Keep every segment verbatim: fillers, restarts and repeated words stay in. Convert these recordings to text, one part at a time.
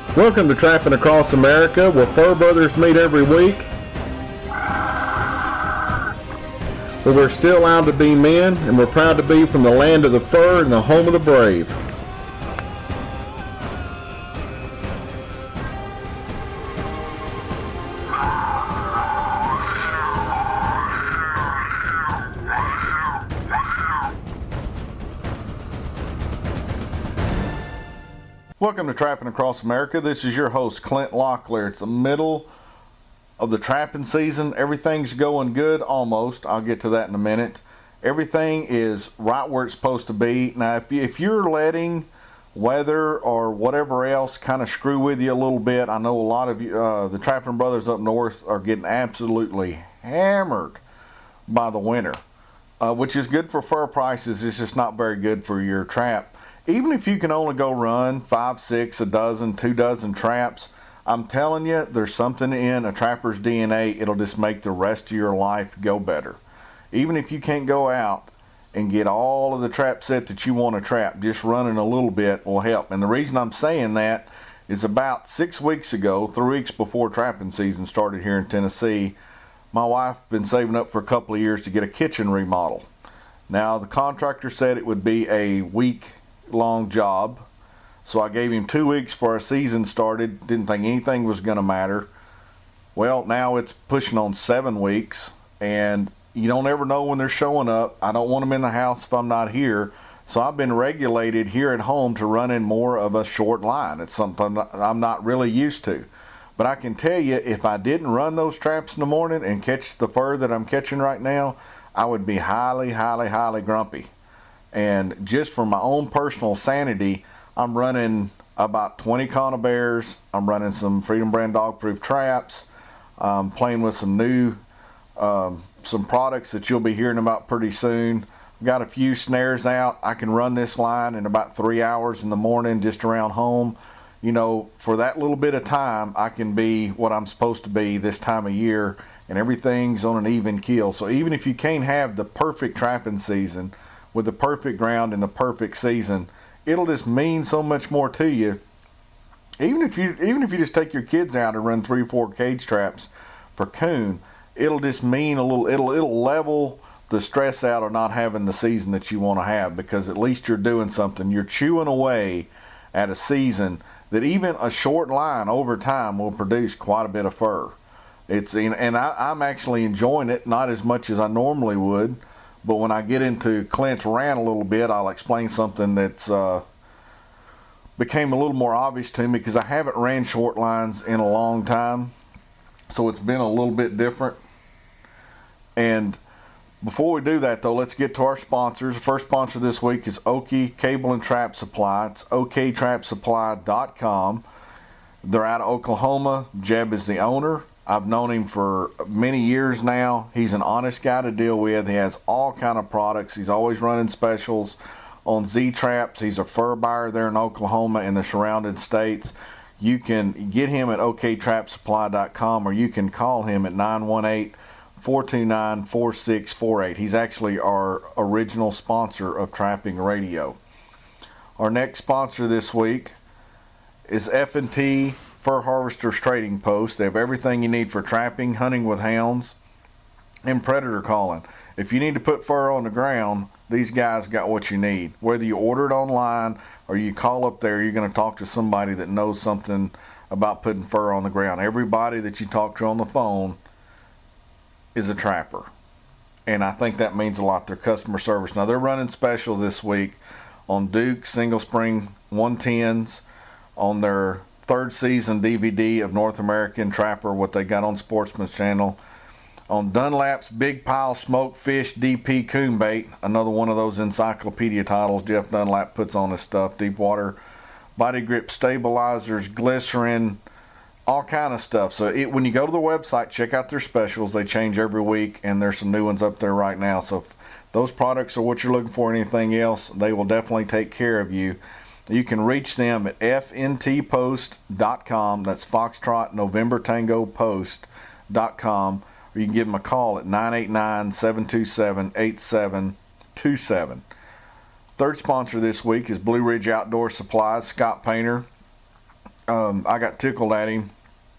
Welcome to Trapping Across America, where fur brothers meet every week. But we're still out to be men, and we're proud to be from the land of the fur and the home of the brave. Welcome to Trapping Across America. This is your host, Clint Locklear. It's the middle of the trapping season. Everything's going good, almost. I'll get to that in a minute. Everything is right where it's supposed to be. Now, if, you, if you're letting weather or whatever else kind of screw with you a little bit, I know a lot of you, uh, the trapping brothers up north are getting absolutely hammered by the winter, uh, which is good for fur prices. It's just not very good for your trap. Even if you can only go run five, six, a dozen, two dozen traps, I'm telling you, there's something in a trapper's D N A. It'll just make the rest of your life go better. Even if you can't go out and get all of the trap set that you want to trap, just running a little bit will help. And the reason I'm saying that is about six weeks ago, three weeks before trapping season started here in Tennessee, my wife been saving up for a couple of years to get a kitchen remodel. Now, the contractor said it would be a week long job, so I gave him two weeks before our season started. Didn't think anything was going to matter. Well, now it's pushing on seven weeks, and you don't ever know when they're showing up. I don't want them in the house if I'm not here, so I've been regulated here at home to running more of a short line. It's something I'm not really used to, but I can tell you, if I didn't run those traps in the morning and catch the fur that I'm catching right now, I would be highly, highly, highly grumpy. And just for my own personal sanity, I'm running about twenty Conibears. I'm running some Freedom Brand dog proof traps. I'm playing with some new, um, some products that you'll be hearing about pretty soon. I've got a few snares out. I can run this line in about three hours in the morning just around home. You know, for that little bit of time, I can be what I'm supposed to be this time of year, and everything's on an even keel. So even if you can't have the perfect trapping season with the perfect ground and the perfect season, it'll just mean so much more to you. Even if you even if you just take your kids out and run three or four cage traps for coon, it'll just mean a little. It'll it'll level the stress out of not having the season that you want to have, because at least you're doing something. You're chewing away at a season that even a short line over time will produce quite a bit of fur. It's and I, I'm actually enjoying it, not as much as I normally would. But when I get into Clint's rant a little bit, I'll explain something that's uh, became a little more obvious to me, because I haven't ran short lines in a long time. So it's been a little bit different. And before we do that, though, let's get to our sponsors. The first sponsor this week is Oki Cable and Trap Supply. It's O K trap supply dot com. They're out of Oklahoma. Jeb is the owner. I've known him for many years now. He's an honest guy to deal with. He has all kind of products. He's always running specials on Z-Traps. He's a fur buyer there in Oklahoma and the surrounding states. You can get him at O K trap supply dot com, or you can call him at nine one eight, four two nine, four six four eight. He's actually our original sponsor of Trapping Radio. Our next sponsor this week is F and T Fur Harvesters Trading Post. They have everything you need for trapping, hunting with hounds, and predator calling. If you need to put fur on the ground, these guys got what you need. Whether you order it online or you call up there, you're going to talk to somebody that knows something about putting fur on the ground. Everybody that you talk to on the phone is a trapper, and I think that means a lot. Their customer service. Now, they're running special this week on Duke single spring one tens, on their third season D V D of North American Trapper, what they got on Sportsman's Channel, on Dunlap's Big Pile Smoked Fish D P Coon Bait, another one of those encyclopedia titles Jeff Dunlap puts on his stuff, Deepwater Body Grip Stabilizers, Glycerin, all kind of stuff. So it, when you go to the website, check out their specials. They change every week, and there's some new ones up there right now. So if those products are what you're looking for, anything else, they will definitely take care of you. You can reach them at F N T post dot com. That's Foxtrot November Tango Post dot com. Or you can give them a call at nine eight nine, seven two seven, eight seven two seven. Third sponsor this week is Blue Ridge Outdoor Supplies. Scott Painter um, I got tickled at him.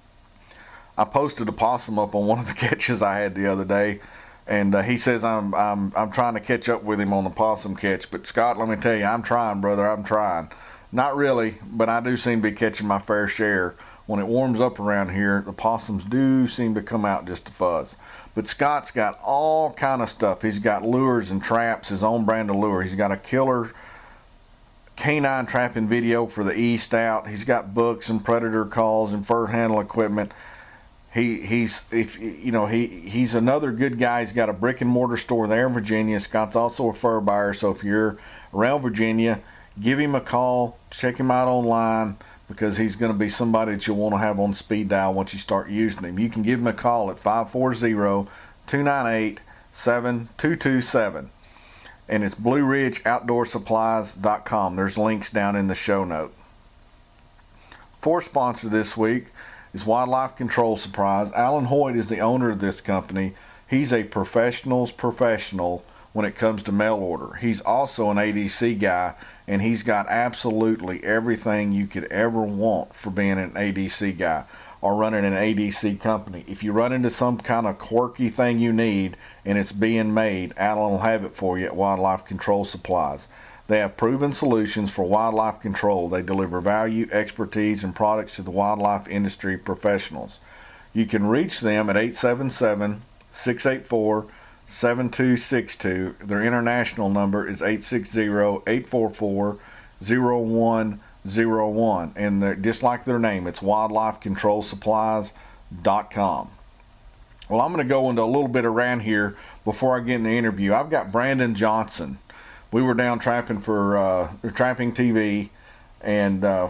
I posted a possum up on one of the catches I had the other day, and uh, he says I'm I'm I'm trying to catch up with him on the possum catch. But Scott, let me tell you, I'm trying, brother. I'm trying. Not really, but I do seem to be catching my fair share. When it warms up around here, the possums do seem to come out just a fuzz. But Scott's got all kind of stuff. He's got lures and traps, his own brand of lure. He's got a killer canine trapping video for the East out. He's got books and predator calls and fur handle equipment. He he's if you know he he's another good guy. He's got a brick and mortar store there in Virginia. Scott's also a fur buyer, so if you're around Virginia, give him a call, check him out online, because he's going to be somebody that you'll want to have on speed dial once you start using him. You can give him a call at five four zero, two nine eight, seven two two seven, and it's blue ridge outdoor supplies dot com. There's links down in the show note. For sponsor this week is Wildlife Control Supplies. Alan Hoyt is the owner of this company. He's a professional's professional when it comes to mail order. He's also an A D C guy, and he's got absolutely everything you could ever want for being an A D C guy or running an A D C company. If you run into some kind of quirky thing you need and it's being made, Alan will have it for you at Wildlife Control Supplies. They have proven solutions for wildlife control. They deliver value, expertise, and products to the wildlife industry professionals. You can reach them at eight seven seven, six eight four, seven two six two. Their international number is eight six zero, eight four four, zero one zero one. And they're just like their name, it's wildlife control supplies dot com. Well, I'm going to go into a little bit around here before I get in the interview. I've got Brandon Johnson. We were down trapping for uh, Trapping T V, and uh,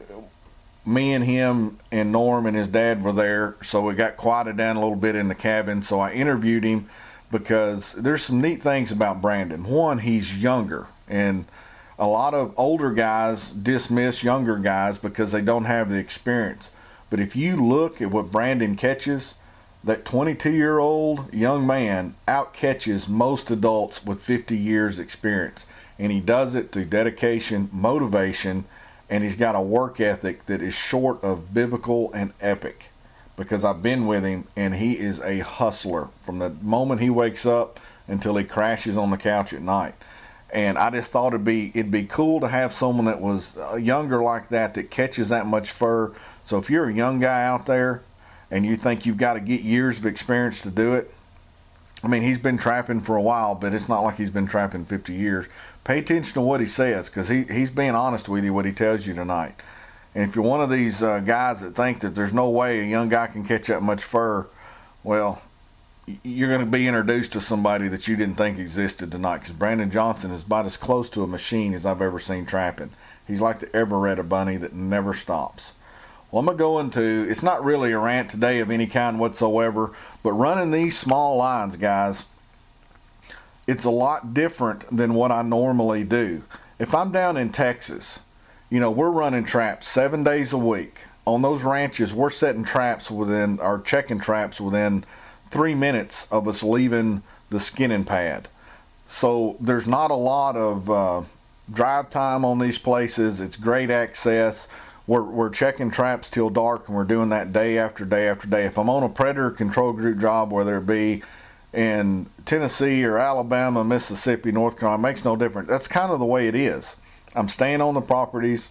me and him and Norm and his dad were there, so we got quieted down a little bit in the cabin. So I interviewed him because there's some neat things about Brandon. One, he's younger, and a lot of older guys dismiss younger guys because they don't have the experience. But if you look at what Brandon catches, that twenty-two-year-old young man out-catches most adults with fifty years experience. And he does it through dedication, motivation, and he's got a work ethic that is short of biblical and epic. Because I've been with him, and he is a hustler from the moment he wakes up until he crashes on the couch at night. And I just thought it'd be it'd be cool to have someone that was younger like that, that catches that much fur. So if you're a young guy out there and you think you've got to get years of experience to do it, I mean, he's been trapping for a while, but it's not like he's been trapping fifty years. Pay attention to what he says, because he, he's being honest with you what he tells you tonight. And if you're one of these uh, guys that think that there's no way a young guy can catch that much fur, well, you're going to be introduced to somebody that you didn't think existed tonight, because Brandon Johnson is about as close to a machine as I've ever seen trapping. He's like the Everetta bunny that never stops. Well, I'm going to go into, it's not really a rant today of any kind whatsoever, but running these small lines, guys, it's a lot different than what I normally do. If I'm down in Texas, you know, we're running traps seven days a week. On those ranches, we're setting traps within, or checking traps within three minutes of us leaving the skinning pad. So there's not a lot of uh, drive time on these places. It's great access. We're, we're checking traps till dark, and we're doing that day after day after day. If I'm on a predator control group job, whether it be in Tennessee or Alabama, Mississippi, North Carolina, it makes no difference. That's kind of the way it is. I'm staying on the properties.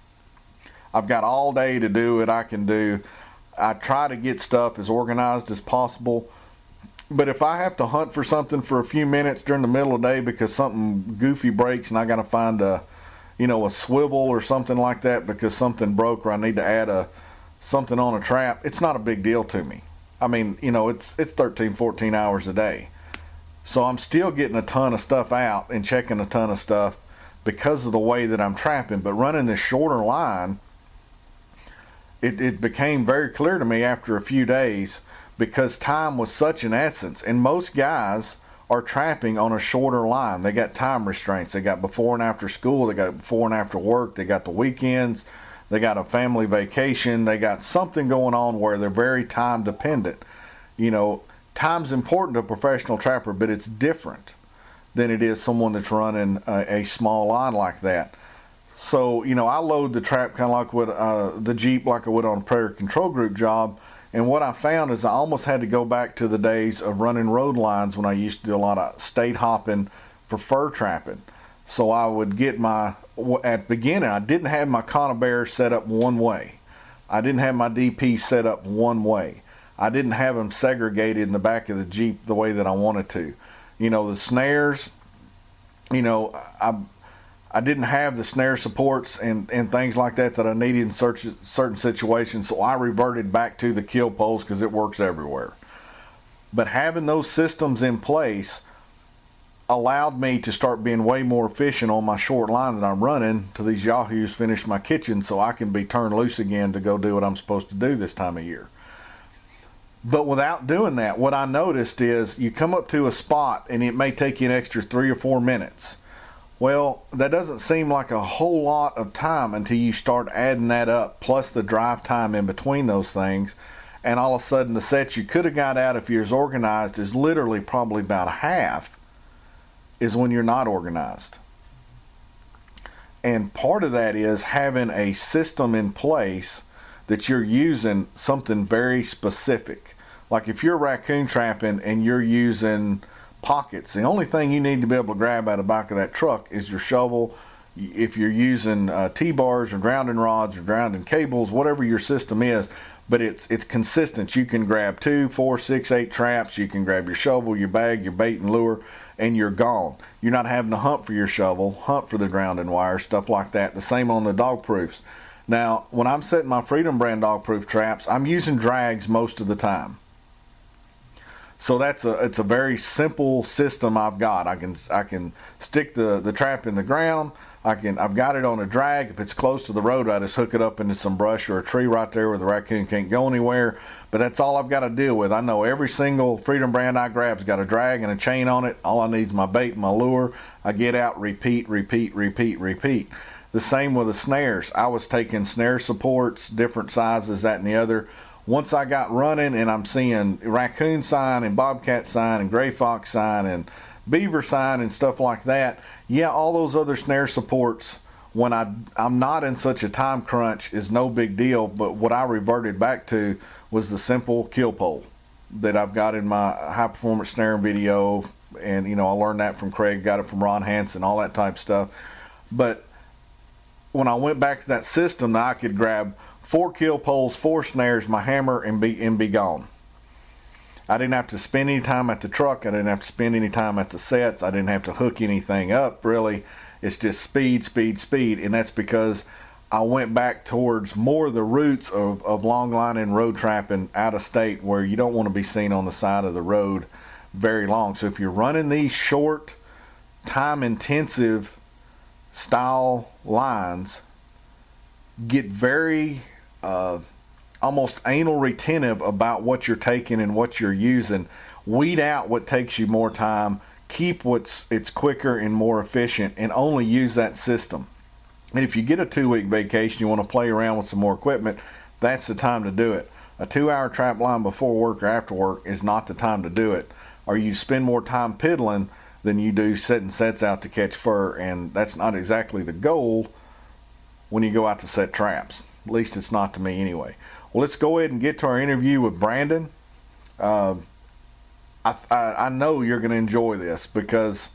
I've got all day to do what I can do. I try to get stuff as organized as possible. But if I have to hunt for something for a few minutes during the middle of the day because something goofy breaks and I got to find a, you know, a swivel or something like that because something broke, or I need to add a something on a trap, it's not a big deal to me. I mean, you know, it's it's thirteen, fourteen hours a day. So I'm still getting a ton of stuff out and checking a ton of stuff because of the way that I'm trapping. But running this shorter line, it, it became very clear to me after a few days, because time was such an essence. And most guys are trapping on a shorter line. They got time restraints. They got before and after school. They got before and after work. They got the weekends. They got a family vacation. They got something going on where they're very time dependent. You know, time's important to a professional trapper, but it's different than it is someone that's running a, a small line like that. So, you know, I load the trap kind of like with uh, the Jeep, like I would on a Prairie Control Group job. And what I found is I almost had to go back to the days of running road lines when I used to do a lot of state hopping for fur trapping. So I would get my, at the beginning, I didn't have my Conibear set up one way. I didn't have my D P set up one way. I didn't have them segregated in the back of the Jeep the way that I wanted to. You know, the snares, you know, I I didn't have the snare supports and, and things like that that I needed in search, certain situations, so I reverted back to the kill poles because it works everywhere. But having those systems in place allowed me to start being way more efficient on my short line that I'm running till these yahoos finish my kitchen so I can be turned loose again to go do what I'm supposed to do this time of year. But without doing that, what I noticed is you come up to a spot and it may take you an extra three or four minutes. Well, that doesn't seem like a whole lot of time until you start adding that up, plus the drive time in between those things. And all of a sudden, the sets you could have got out if you're as organized is literally probably about half is when you're not organized. And part of that is having a system in place that you're using something very specific. Like if you're raccoon trapping and you're using pockets, the only thing you need to be able to grab out of the back of that truck is your shovel. If you're using uh, T-bars or grounding rods or grounding cables, whatever your system is, but it's it's consistent. You can grab two, four, six, eight traps. You can grab your shovel, your bag, your bait and lure, and you're gone. You're not having to hunt for your shovel, hunt for the grounding wire, stuff like that. The same on the dog proofs. Now, when I'm setting my Freedom brand dog proof traps, I'm using drags most of the time. So that's a it's a very simple system I've got. I can I can stick the, the trap in the ground. I can I've got it on a drag. If it's close to the road, I just hook it up into some brush or a tree right there where the raccoon can't go anywhere. But that's all I've got to deal with. I know every single Freedom brand I grab's got a drag and a chain on it. All I need is my bait and my lure. I get out, repeat, repeat, repeat, repeat. The same with the snares. I was taking snare supports, different sizes, that and the other. Once I got running and I'm seeing raccoon sign and bobcat sign and gray fox sign and beaver sign and stuff like that, yeah, all those other snare supports, when I, I'm not in such a time crunch, is no big deal. But what I reverted back to was the simple kill pole that I've got in my high performance snaring video. And, you know, I learned that from Craig, got it from Ron Hansen, all that type of stuff. But when I went back to that system, I could grab four kill poles, four snares, my hammer, and be and be gone. I didn't have to spend any time at the truck. I didn't have to spend any time at the sets. I didn't have to hook anything up, really. It's just speed, speed, speed. And that's because I went back towards more of the roots of, of long line and road trapping out of state, where you don't want to be seen on the side of the road very long. So if you're running these short, time-intensive style lines, get very uh, almost anal retentive about what you're taking and what you're using. Weed out what takes you more time. Keep what's it's quicker and more efficient, and only use that system. And if you get a two-week vacation, you want to play around with some more equipment, that's the time to do it. A two-hour trap line before work or after work is not the time to do it. Or you spend more time piddling than you do setting sets out to catch fur, and that's not exactly the goal when you go out to set traps. At least it's not to me anyway. Well, let's go ahead and get to our interview with Brandon. Uh, I, I, I know you're going to enjoy this because,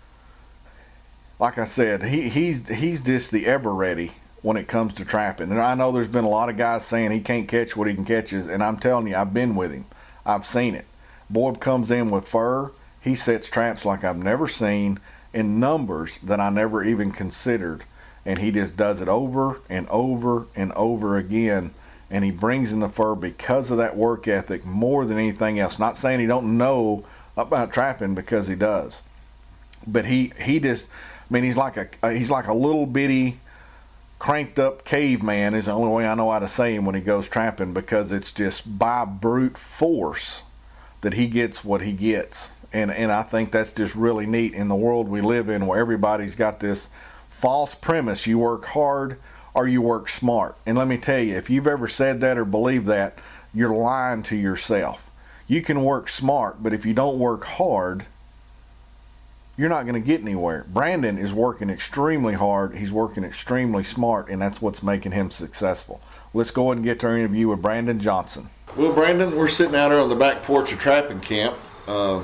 like I said, he, he's he's just the ever ready when it comes to trapping. And I know there's been a lot of guys saying he can't catch what he can catch, and I'm telling you, I've been with him. I've seen it. Boy comes in with fur. He sets traps like I've never seen, in numbers that I never even considered. And he just does it over and over and over again. And he brings in the fur because of that work ethic more than anything else. Not saying he don't know about trapping, because he does. But he, he just, I mean, he's like a he's like a little bitty cranked up caveman is the only way I know how to say him when he goes trapping, because it's just by brute force that he gets what he gets. And and I think that's just really neat in the world we live in, where everybody's got this false premise: you work hard or you work smart. And let me tell you, if you've ever said that or believed that, you're lying to yourself. You can work smart, but if you don't work hard, you're not going to get anywhere. Brandon is working extremely hard. He's working extremely smart, and that's what's making him successful. Let's go ahead and get to our interview with Brandon Johnson. Well, Brandon, we're sitting out here on the back porch of trapping camp. Uh,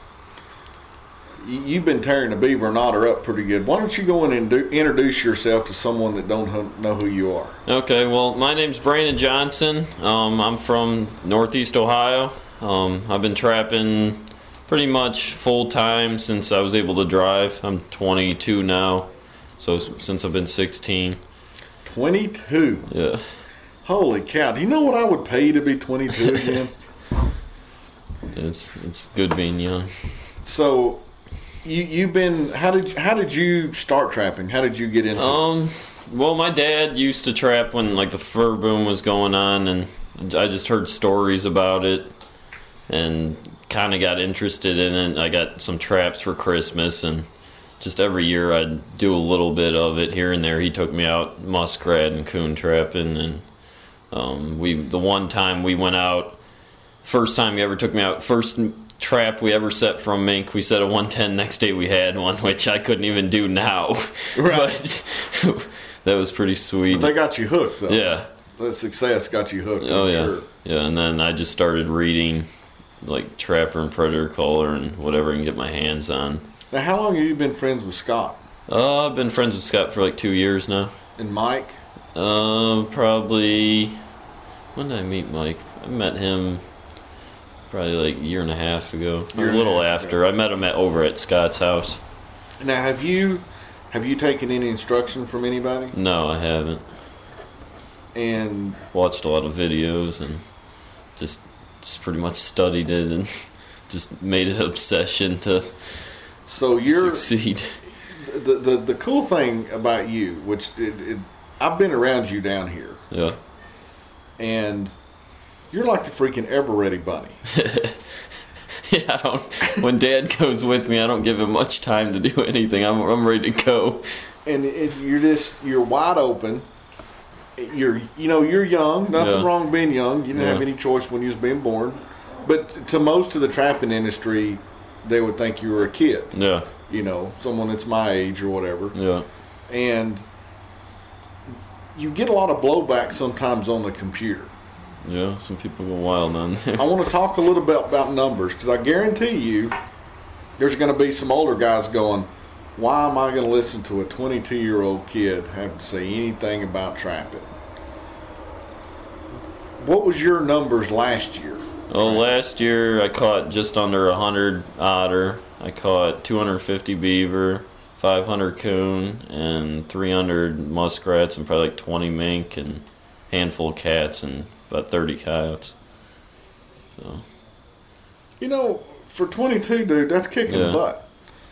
you've been tearing the beaver and otter up pretty good. Why don't you go in and do, introduce yourself to someone that don't know who you are? Okay, well, my name's Brandon Johnson. Um, I'm from Northeast Ohio. Um, I've been trapping pretty much full time since I was able to drive. I'm twenty-two now, so since I've been sixteen. twenty-two? Yeah. Holy cow! Do you know what I would pay you to be twenty-two again? It's it's good being young. So, you you've been how did how did you start trapping? How did you get into? Um, well, my dad used to trap when like the fur boom was going on, and I just heard stories about it, and kind of got interested in it. I got some traps for Christmas, and just every year I'd do a little bit of it here and there. He took me out muskrat and coon trapping, and um, we the one time we went out, first time he ever took me out, first trap we ever set from mink, we set a one ten. Next day we had one, which I couldn't even do now. Right. But that was pretty sweet. But they got you hooked, though. Yeah. The success got you hooked. Oh, I'm yeah. Sure. Yeah, and then I just started reading like Trapper and Predator Caller and whatever I can get my hands on. Now, how long have you been friends with Scott? Uh, I've been friends with Scott for like two years now. And Mike? Uh, probably. When did I meet Mike? I met him probably like a year and a half ago. Or a little after. I met him at over at Scott's house. Now, have you have you taken any instruction from anybody? No, I haven't. And watched a lot of videos and just just pretty much studied it and just made it an obsession to so you're succeed. The the the cool thing about you, which it, it, I've been around you down here. Yeah. And you're like the freaking ever ready bunny. Yeah, I don't. When Dad goes with me, I don't give him much time to do anything. I'm I'm ready to go. And it, you're just you're wide open. You're you know you're young. Nothing Yeah. wrong being young. You didn't Yeah. have any choice when you was being born. But to most of the trapping industry, they would think you were a kid. Yeah. You know, someone that's my age or whatever. Yeah. And you get a lot of blowback sometimes on the computer. Yeah. Some people go wild on there. I want to talk a little bit about numbers, because I guarantee you there's going to be some older guys going, why am I going to listen to a twenty-two-year-old kid have to say anything about trapping? What was your numbers last year? Oh, last year I caught just under one hundred otter. I caught two hundred fifty beaver, five hundred coon, and three hundred muskrats, and probably like twenty mink, and a handful of cats, and about thirty coyotes. So. You know, for twenty-two, dude, that's kicking Yeah. butt.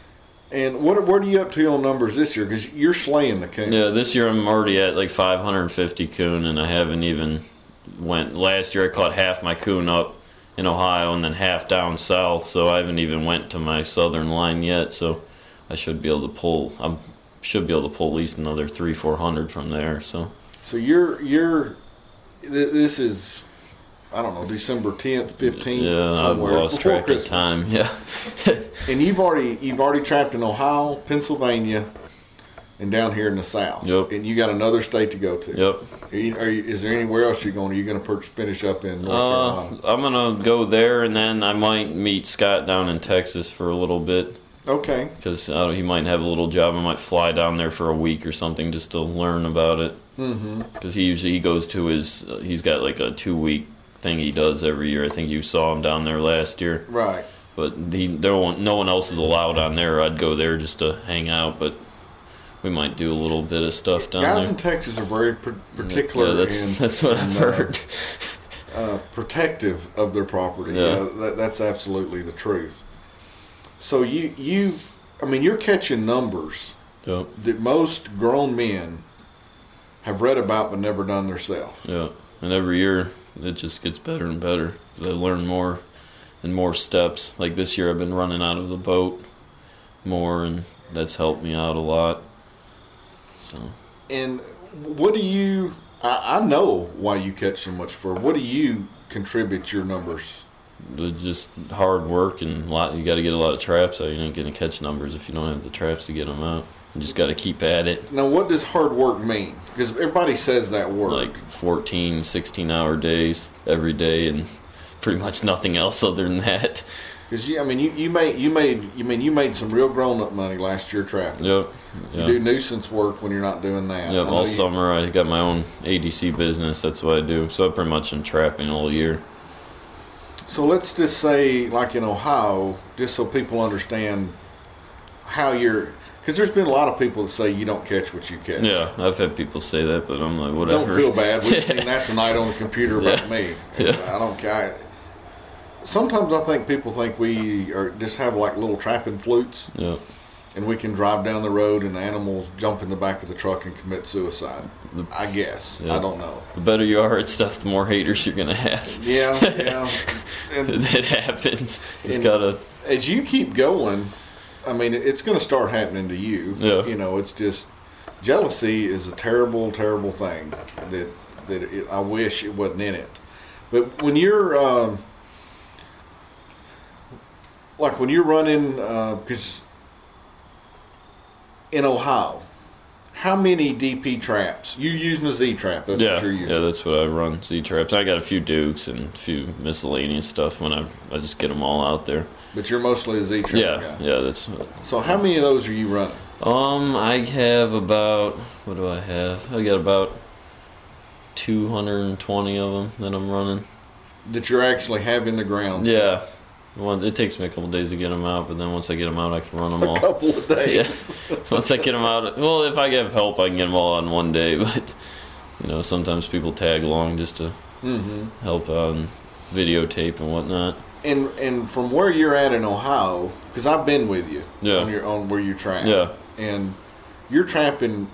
And what what are you up to on numbers this year? Because you're slaying the coon. Yeah, this year I'm already at like five hundred fifty coon, and I haven't even went. Last year I caught half my coon up in Ohio and then half down south, so I haven't even went to my southern line yet. So I should be able to pull. I should be able to pull at least another three, four hundred from there. So. So you're you're. This is, I don't know, December tenth, fifteenth. Yeah, I've lost track Christmas. of time. Yeah. And you've already you've already trapped in Ohio, Pennsylvania, and down here in the South. Yep. And you got another state to go to. Yep. Are you, are you, is there anywhere else you're going? Are you going to purchase, finish up in North Uh, Carolina? I'm gonna go there, and then I might meet Scott down in Texas for a little bit. Okay. Because uh, he might have a little job. I might fly down there for a week or something just to learn about it. Mm-hmm. Because he usually he goes to his. Uh, he's got like a two week thing he does every year. I think you saw him down there last year. Right. But he there won't, no one else is allowed on there. I'd go there just to hang out, but we might do a little bit of stuff down Guys there. in Texas are very pr- particular. Yeah, that's and, that's what and, I've uh, heard. uh, protective of their property. Yeah. Uh, that, that's absolutely the truth. So you you've I mean you're catching numbers Yep. that most grown men have read about but never done themselves. Yeah, and every year it just gets better and better because I learn more and more steps. Like this year, I've been running out of the boat more, and that's helped me out a lot. So. And what do you? I, I know why you catch so much fur. What do you contribute your numbers It's just hard work and a lot. You got to get a lot of traps out. You ain't gonna catch numbers if you don't have the traps to get them out. You just got to keep at it. Now, what does hard work mean? Because everybody says that word. Like fourteen, sixteen hour days every day, and pretty much nothing else other than that. Because you, I mean, you, you made you made you mean you made some real grown up money last year trapping. Yep. You yep. do nuisance work when you're not doing that. Yep. All you, summer I got my own A D C business. That's what I do. So I pretty much am trapping all year. So let's just say, like in Ohio, just so people understand how you're. Because there's been a lot of people that say you don't catch what you catch. Yeah, I've had people say that, but I'm like, whatever. Don't feel bad. We've seen that tonight on the computer about yeah. me. Yeah. I don't care. Sometimes I think people think we are just have like little trapping flutes. Yeah. And we can drive down the road and the animals jump in the back of the truck and commit suicide. I guess. Yeah. I don't know. The better you are at stuff, the more haters you're going to have. Yeah, yeah. And, it happens. Just and gotta. As you keep going, I mean, it's going to start happening to you. Yeah. You know, it's just jealousy is a terrible, terrible thing that that it, I wish it wasn't in it. But when you're um, like when you're running, because uh, in Ohio, how many D P traps? You using a Z trap? That's yeah, what you're using. Yeah, that's what I run. Z traps. I got a few Dukes and a few miscellaneous stuff. When I I just get them all out there. But you're mostly a Z trap yeah, guy. Yeah, that's. So how many of those are you running? Um, I have about, what do I have? I got about two hundred twenty of them that I'm running. That you're actually having the ground. Yeah. Well, it takes me a couple of days to get them out, but then once I get them out, I can run them all. A couple of days. Yeah. Once I get them out, well, if I have help, I can get them all out in one day. But you know, sometimes people tag along just to mm-hmm. help out and videotape and whatnot. And and from where you're at in Ohio, because I've been with you yeah. on your on where you trap. Yeah. And you're trapping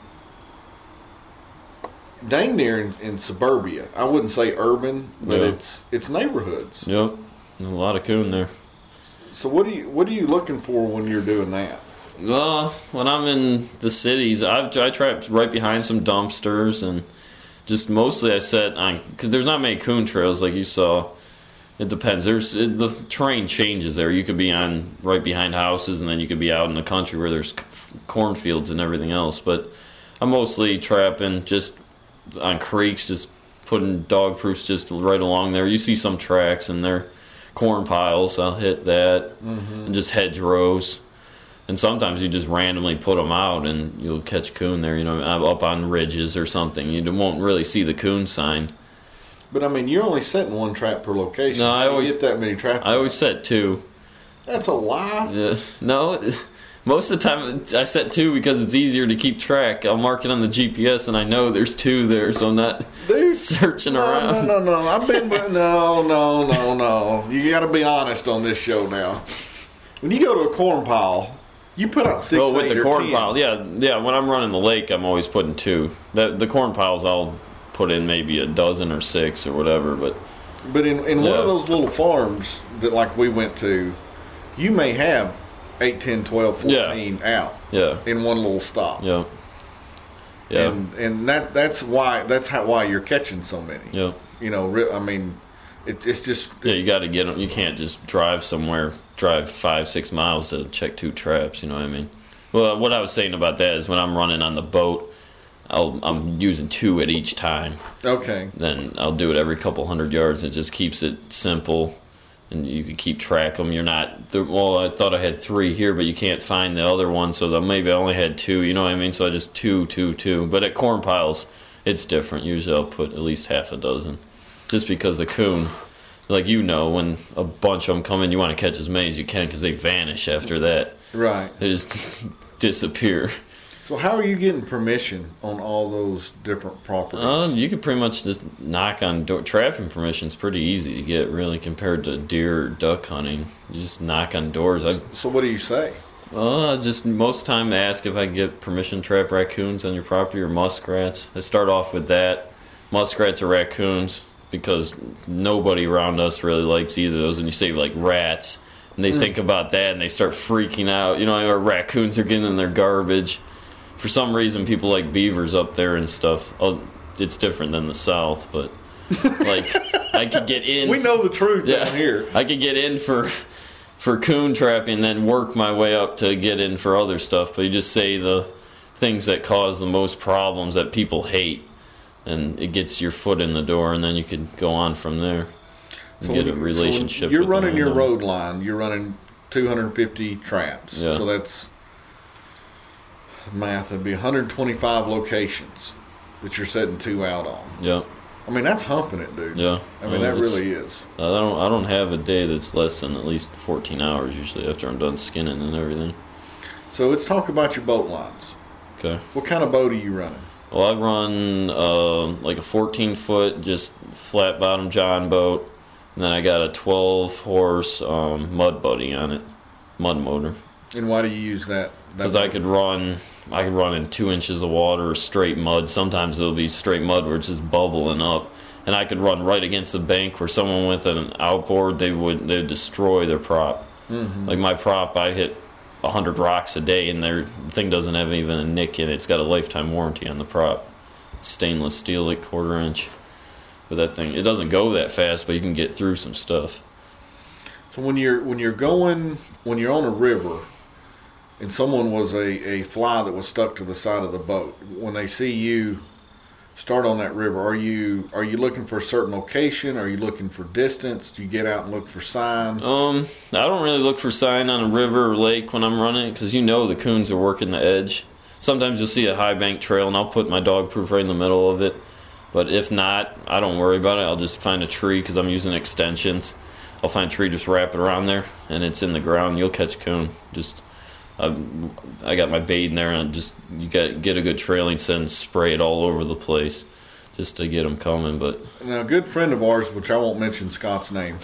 dang near in, in suburbia. I wouldn't say urban, but yeah. it's it's neighborhoods. Yep. A lot of coon there. So what do you what are you looking for when you're doing that? Well, when I'm in the cities, I've I trapped right behind some dumpsters, and just mostly I set on because there's not many coon trails like you saw. It depends. There's it, the terrain changes there. You could be on right behind houses, and then you could be out in the country where there's cornfields and everything else. But I'm mostly trapping just on creeks, just putting dog proofs just right along there. You see some tracks and they're corn piles. I'll hit that, mm-hmm. and just hedgerows. And sometimes you just randomly put them out, and you'll catch coon there. You know, up on ridges or something. You won't really see the coon sign. But I mean, you're only setting one trap per location. No, I you always get that many traps. I always set two. That's a lie. Yeah, no. Most of the time, I set two because it's easier to keep track. I'll mark it on the G P S, and I know there's two there, so I'm not Dude, searching no, around. No, no, no. I've been, no, no, no, no. You got to be honest on this show now. When you go to a corn pile, you put out six. Oh, with eight, the or corn ten. pile, yeah, yeah. When I'm running the lake, I'm always putting two. The the corn piles, I'll put in maybe a dozen or six or whatever. But but in in yeah. one of those little farms that like we went to, you may have eight, ten, twelve, fourteen yeah. out. Yeah. In one little stop. Yeah. Yeah. And and that that's why that's how why you're catching so many. Yeah. You know, re- I mean, it, it's just yeah. You got to get them. You can't just drive somewhere, drive five, six miles to check two traps. You know what I mean? Well, what I was saying about that is when I'm running on the boat, I'll, I'm using two at each time. Okay. Then I'll do it every couple hundred yards. It just keeps it simple, and you can keep track of them. You're not, well, I thought I had three here, but you can't find the other one, so maybe I only had two, you know what I mean? So I just two, two, two. But at corn piles, it's different. Usually I'll put at least half a dozen, just because the coon, like you know, when a bunch of them come in, you want to catch as many as you can because they vanish after that. Right. They just disappear. So how are you getting permission on all those different properties? Uh, you could pretty much just knock on door. Trapping permission's pretty easy to get, really, compared to deer or duck hunting. You just knock on doors. I, so what do you say? well, I just most of the time ask if I can get permission to trap raccoons on your property or muskrats. I start off with that. Muskrats or raccoons, because nobody around us really likes either of those. And you say, like, rats, and they mm. think about that, and they start freaking out. You know, or raccoons are getting in their garbage. For some reason, people like beavers up there and stuff. Oh, it's different than the south, but Like I could get in. We know the truth yeah, down here. I could get in for for coon trapping, and then work my way up to get in for other stuff. But you just say the things that cause the most problems that people hate, and it gets your foot in the door, and then you can go on from there and So get when a you- relationship. So when you're with the running your landowner. road line. You're running two hundred fifty traps. Yeah. So that's math. It'd be one hundred twenty-five locations that you're setting two out on. Yeah, I mean, that's humping it, dude. yeah. I mean, Uh, that it's- really is. I don't. I don't have a day that's less than at least fourteen hours usually after I'm done skinning and everything. So let's talk about your boat lines. Okay. What kind of boat are you running? Well, I run uh, like a fourteen foot, just flat bottom John boat, and then I got a twelve horse um, mud buddy on it, mud motor. And why do you use that? that Because I boat? could run, I could run in two inches of water, or straight mud. Sometimes it'll be straight mud where it's just bubbling up, and I could run right against the bank where someone with an outboard they would they would destroy their prop. Mhm. Like my prop, I hit a hundred rocks a day, and their the thing doesn't have even a nick in it. It's got a lifetime warranty on the prop, stainless steel, like quarter inch. But that thing, it doesn't go that fast, but you can get through some stuff. So when you're when you're going when you're on a river, and someone was a, a fly that was stuck to the side of the boat, when they see you start on that river, are you are you looking for a certain location? Are you looking for distance? Do you get out and look for sign? Um, I don't really look for sign on a river or lake when I'm running, because you know the coons are working the edge. Sometimes you'll see a high bank trail, and I'll put my dog proof right in the middle of it. But if not, I don't worry about it. I'll just find a tree, because I'm using extensions. I'll find a tree, just wrap it around there, and it's in the ground. You'll catch coon. Just um, I got my bait in there, and just you got get a good trailing set and spray it all over the place, just to get them coming. But Now, a good friend of ours, which I won't mention Scott's name,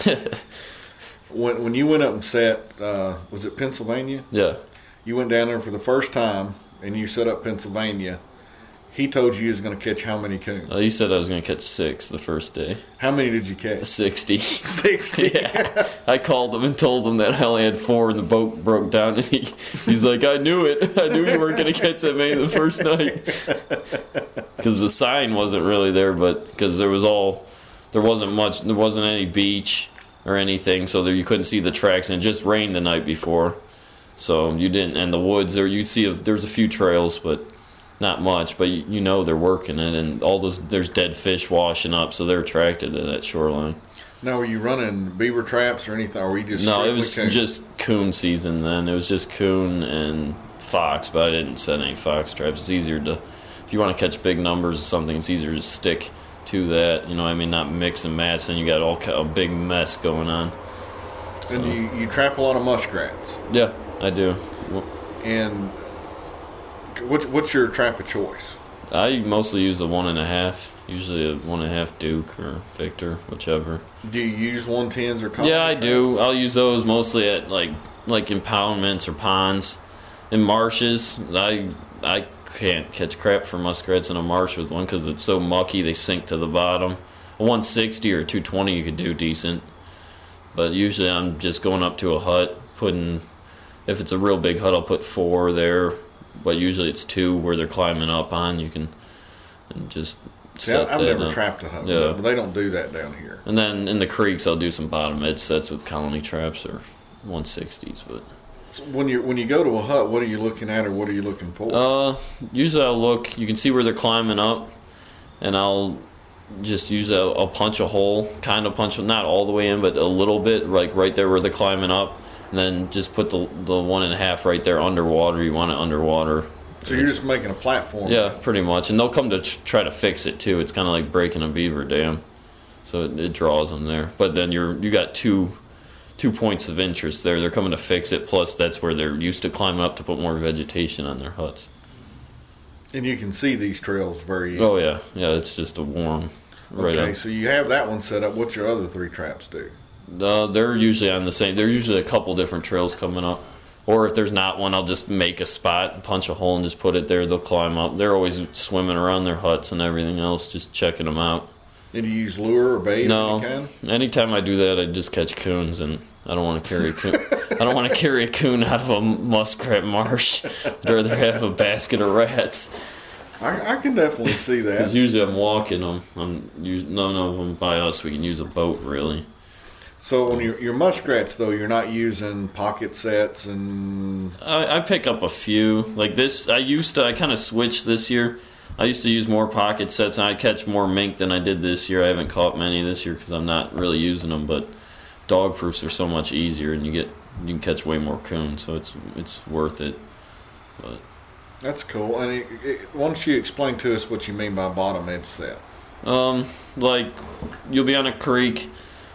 when when you went up and set, uh, was it Pennsylvania? yeah, You went down there for the first time, and you set up Pennsylvania. He told you he was going to catch how many coons? uh, he said I was gonna catch six the first day. How many did you catch? Sixty. Sixty. Yeah, I called him and told him that I only had four, and the boat broke down. And he, he's like, "I knew it. I knew you weren't gonna catch that many the first night." Because the sign wasn't really there, but because there was all, there wasn't much, there wasn't any beach or anything, so there you couldn't see the tracks. And it just rained the night before, so you didn't. And the woods there, you see, a, there's a few trails, but not much. But you, you know they're working it, and all those there's dead fish washing up, so they're attracted to that shoreline. Now, were you running beaver traps or anything? Or were you just No, it strictly was coon? just coon season then. It was just coon and fox, but I didn't set any fox traps. It's easier to, if you want to catch big numbers or something, it's easier to stick to that. You know what I mean? Not mix and match, then you got all ki- a big mess going on. So, And you, you trap a lot of muskrats. yeah, I do. And what's what's your trap of choice? I mostly use a one and a half, usually a one and a half Duke or Victor, whichever. Do you use one tens or colony Yeah, I traps? do. I'll use those mostly at like like impoundments or ponds. In marshes, I I can't catch crap for muskrats in a marsh with one because it's so mucky they sink to the bottom. A one sixty or two twenty you could do decent, but usually I'm just going up to a hut, putting, if it's a real big hut, I'll put four there, but usually it's two where they're climbing up on. You can and just See, set I- I've that never up. trapped a hut, Yeah. but they don't do that down here. And then in the creeks, I'll do some bottom edge sets with colony traps or one sixties. But So when you when you go to a hut, what are you looking at, or what are you looking for? uh, usually I'll look. You can see where they're climbing up, and I'll just use a I'll punch a hole, kind of punch not all the way in, but a little bit, like right there where they're climbing up, and then just put the the one and a half right there underwater. You want it underwater. so you're just making a platform. Yeah, pretty much. And they'll come to tr- try to fix it too. It's kind of like breaking a beaver dam, so it, it draws them there. But then you're you got two two points of interest there. They're coming to fix it. Plus, that's where they're used to climbing up to put more vegetation on their huts. And you can see these trails very easily. Oh yeah, yeah. It's just a warm right okay, on. so you have that one set up. What's your other three traps do? Uh, they're usually on the same. They're usually a couple different trails coming up. Or if there's not one, I'll just make a spot, punch a hole, and just put it there. They'll climb up. They're always swimming around their huts and everything else, just checking them out. Did you use lure or bait? No. Of any kind? Anytime I do that, I just catch coons, and I don't want to carry a coon. I don't want to carry a coon out of a muskrat marsh. I'd rather have a basket of rats. I, I can definitely see that. Because usually I'm walking them. I'm us- none of them by us. We can use a boat really. So, when you're, your muskrats, though, you're not using pocket sets and... I, I pick up a few. Like this, I used to, I kind of switched this year. I used to use more pocket sets, and I catch more mink than I did this year. I haven't caught many this year because I'm not really using them, but dog proofs are so much easier, and you get you can catch way more coon, so it's it's worth it. But That's cool. And it, it, why don't you explain to us what you mean by bottom edge set? um, like you'll be on a creek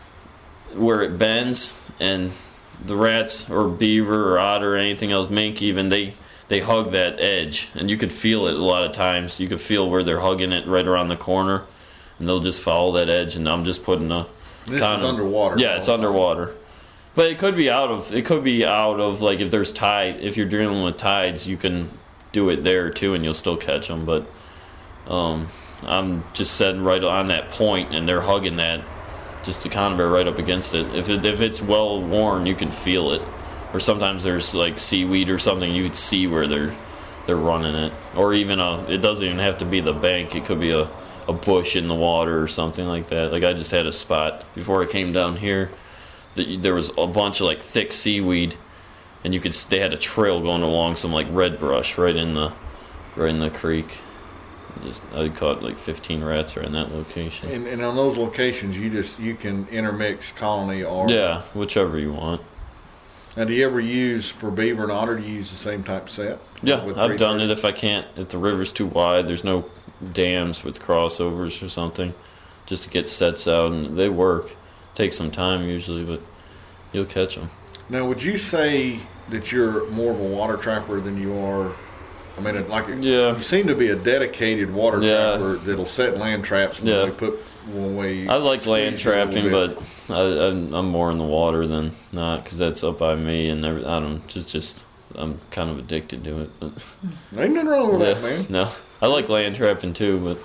where it bends, and the rats or beaver or otter or anything else, mink even, they they hug that edge, and you could feel it a lot of times. You could feel where they're hugging it right around the corner, and they'll just follow that edge. And I'm just putting a This kind is of, underwater. yeah, it's underwater, but it could be out of it could be out of like if there's tide. If you're dealing with tides, you can do it there too, and you'll still catch them. But um, I'm just setting right on that point, and they're hugging that. Just to kind of be right up against it. If it, if it's well worn, you can feel it. Or sometimes there's like seaweed or something, you would see where they're they're running it. Or even a, it doesn't even have to be the bank. It could be a, a bush in the water or something like that. Like I just had a spot before I came down here that there was a bunch of like thick seaweed, and you could they had a trail going along some like red brush right in the right in the creek. Just I caught like fifteen rats right in that location. And, and on those locations, you just you can intermix colony or Yeah, whichever you want. Now, do you ever use for beaver and otter? Do you use the same type set? Yeah, With I've done it three if I can't, if the river's too wide, there's no dams with crossovers or something, just to get sets out, and they work. Take some time usually, but you'll catch them. Now, would you say that you're more of a water trapper than you are? I mean, like Yeah. you seem to be a dedicated water Yeah. trapper that'll set land traps when Yeah. we put when we. I like land squeeze you a little trapping, bit. but I, I'm, I'm more in the water than not, because that's up by me, and every, I don't just just I'm kind of addicted to it. But Ain't nothing wrong with yeah, that, man. no, I like land trapping too, but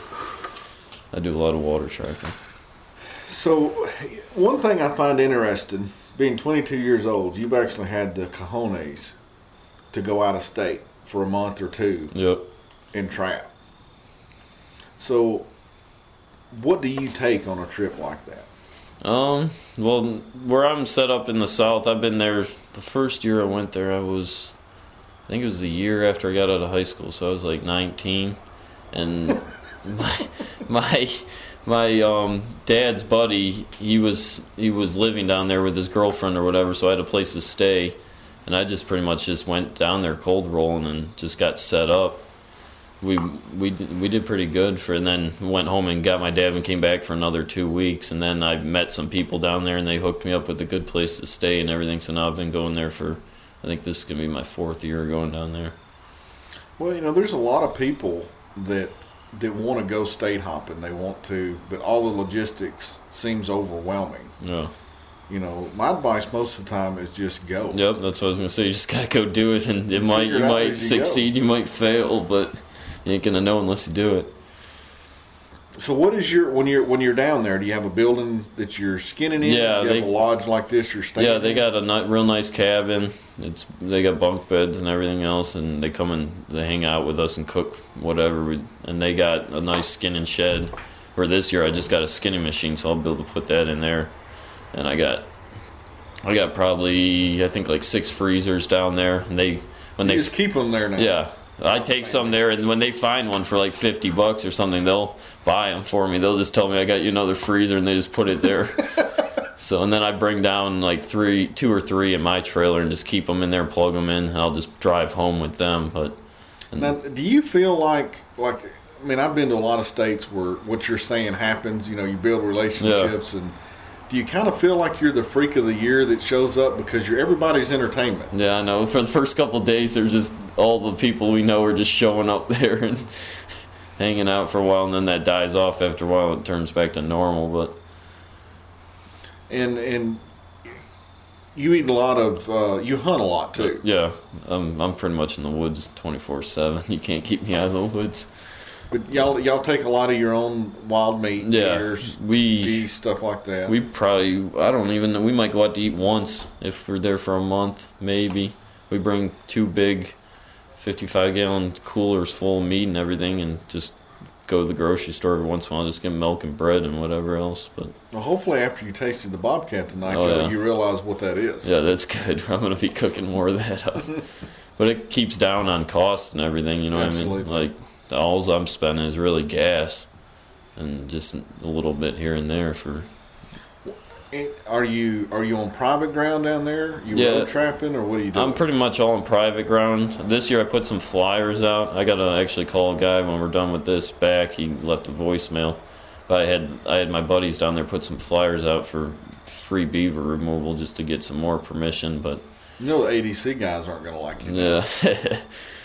I do a lot of water trapping. So, one thing I find interesting, being twenty-two years old, you've actually had the cojones to go out of state for a month or two Yep. and trap. So, what do you take on a trip like that? Um, well, where I'm set up in the south, I've been there. The first year I went there, I was, I think it was the year after I got out of high school, so I was like nineteen, and my my my um dad's buddy, he was he was living down there with his girlfriend or whatever, so I had a place to stay, and I just pretty much just went down there cold rolling and just got set up. We we we did pretty good for, and then went home and got my dad and came back for another two weeks, and then I met some people down there and they hooked me up with a good place to stay and everything. So now I've been going there for, I think this is gonna be my fourth year going down there. Well, you know, there's a lot of people that that want to go state hopping. They want to, but all the logistics seems overwhelming. Yeah. You know, my advice most of the time is just go. Yep, that's what I was gonna say. You just gotta go do it, and it might Figure you it out might as you go. succeed, you might fail, but you ain't gonna know unless you do it. So, what is your when you're when you're down there? Do you have a building that you're skinning in? Yeah, do you they- have a lodge like this you're staying Yeah, they in? got a ni- real nice cabin. It's they got bunk beds and everything else, and they come and they hang out with us and cook whatever. We, and they got a nice skinning shed. For this year, I just got a skinning machine, so I'll be able to put that in there. And I got, I got probably I think like six freezers down there, and they when You they just keep them there now. yeah. I take some there, and when they find one for like fifty bucks or something, they'll buy them for me. They'll just tell me I got you another freezer, and they just put it there. So, and then I bring down like three, two or three in my trailer, and just keep them in there, plug them in. And I'll just drive home with them. But and, Now, do you feel like like I mean, I've been to a lot of states where what you're saying happens. You know, you build relationships, and do you kind of feel like you're the freak of the year that shows up because you're everybody's entertainment? yeah, I know. For the first couple of days, there's just all the people we know are just showing up there and hanging out for a while, and then that dies off after a while. It turns back to normal, but. And and you eat a lot of uh, you hunt a lot too. Yeah, I'm I'm pretty much in the woods twenty-four seven. You can't keep me out of the woods. But y'all y'all take a lot of your own wild meat, Yeah, deers, we geese, stuff like that. we probably I don't even know. We might go out to eat once if we're there for a month, maybe. We bring two big fifty-five gallon coolers full of meat and everything, and just go to the grocery store every once in a while, just get milk and bread and whatever else. But well, hopefully after you tasted the Bobcat tonight, oh, you, yeah. you realize what that is. Yeah, that's good. I'm going to be cooking more of that up. But it keeps down on costs and everything, you know Absolutely. what I mean? Like, all I'm spending is really gas and just a little bit here and there for... Are you are you on private ground down there? You Yeah. road trapping, or what are you doing? I'm pretty much all on private ground. This year I put some flyers out. I got to actually call a guy when we're done with this back. He left a voicemail. But I had I had my buddies down there put some flyers out for free beaver removal just to get some more permission. But You know the A D C guys aren't going to like you. yeah,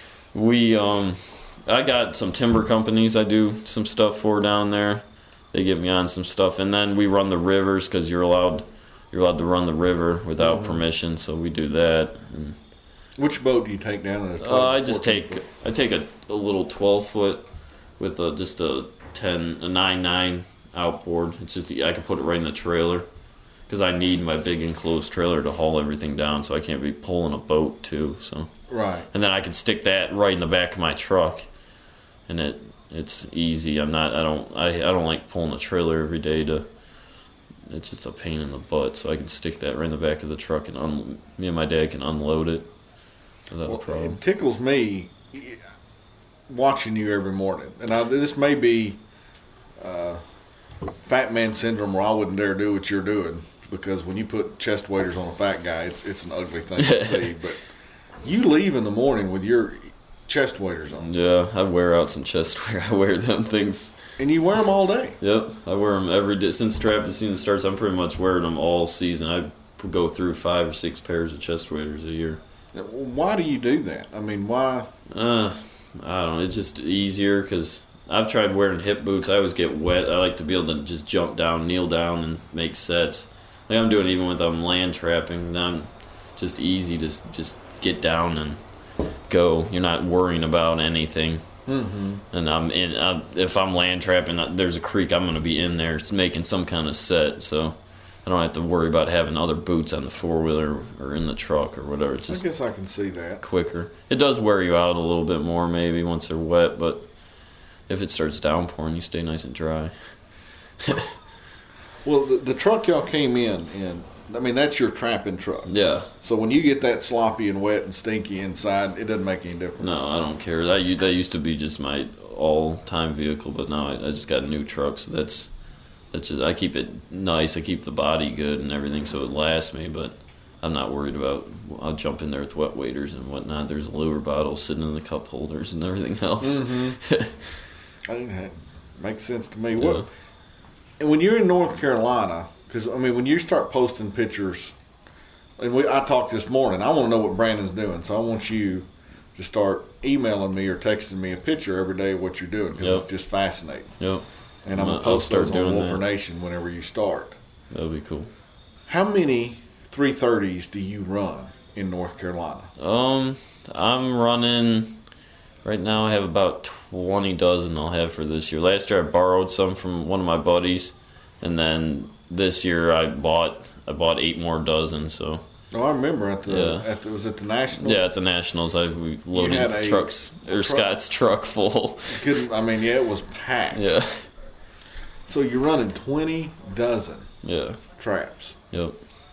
we um, I got some timber companies I do some stuff for down there. They get me on some stuff, and then we run the rivers because you're allowed you're allowed to run the river without Mhm. permission. So we do that. And, Which boat do you take down? In a uh, I just fourteen take foot? I take a, a little twelve foot with a just a ten a nine nine outboard. It's just I can put it right in the trailer because I need my big enclosed trailer to haul everything down, so I can't be pulling a boat too. So Right. and then I can stick that right in the back of my truck, and it it's easy. I'm not I don't I I don't like pulling a trailer every day to. It's just a pain in the butt, so I can stick that right in the back of the truck and un, me and my dad can unload it without Well, a problem. it tickles me watching you every morning, and I, this may be uh, fat man syndrome, where I wouldn't dare do what you're doing, because when you put chest waders on a fat guy, it's it's an ugly thing to see. But you leave in the morning with your chest waders on, Yeah, I wear out some chest wear. I wear them things. and you wear them all day. Yep, I wear them every day since trapping season starts. I'm pretty much wearing them all season. I go through five or six pairs of chest waders a year. Why do you do that? I mean, why? Uh, I don't know. It's just easier because I've tried wearing hip boots. I always get wet. I like to be able to just jump down, kneel down, and make sets. Like I'm doing even with um, land trapping. Then just easy to just get down and go. You're not worrying about anything. Mm-hmm. And I'm in. Uh, if I'm land trapping, uh, there's a creek. I'm going to be in there. It's making some kind of set, so I don't have to worry about having other boots on the four wheeler or in the truck or whatever. It's I just guess I can see that. quicker. It does wear you out a little bit more maybe once they're wet, but if it starts downpouring, you stay nice and dry. Well, the, the truck y'all came in in, I mean, that's your trapping truck. Yeah. So when you get that sloppy and wet and stinky inside, it doesn't make any difference. No, I don't care. That u- that used to be just my all-time vehicle, but now I, I just got a new truck, so that's that's just I keep it nice. I keep the body good and everything, so it lasts me. But I'm not worried about. I'll jump in there with wet waders and whatnot. There's a lure bottle sitting in the cup holders and everything else. Mm-hmm. I think that makes sense to me. Yeah. What? And when you're in North Carolina, because I mean, when you start posting pictures, and we I talked this morning, I want to know what Brandon's doing, so I want you to start emailing me or texting me a picture every day of what you're doing, because Yep. it's just fascinating. Yep, And I'm I'll gonna post start those on doing Wolfer that. Nation whenever you start. that'll be cool. How many three thirties do you run in North Carolina? Um, I'm running. Right now, I have about twenty dozen I'll have for this year. Last year, I borrowed some from one of my buddies, and then this year I bought I bought eight more dozen. So Oh, I remember at the, Yeah. at the was it the National? yeah, at the Nationals, I we loaded had a trucks or truck- Scott's truck full. Couldn't, I mean, yeah, it was packed. Yeah, So you're running twenty dozen yeah, traps. yep.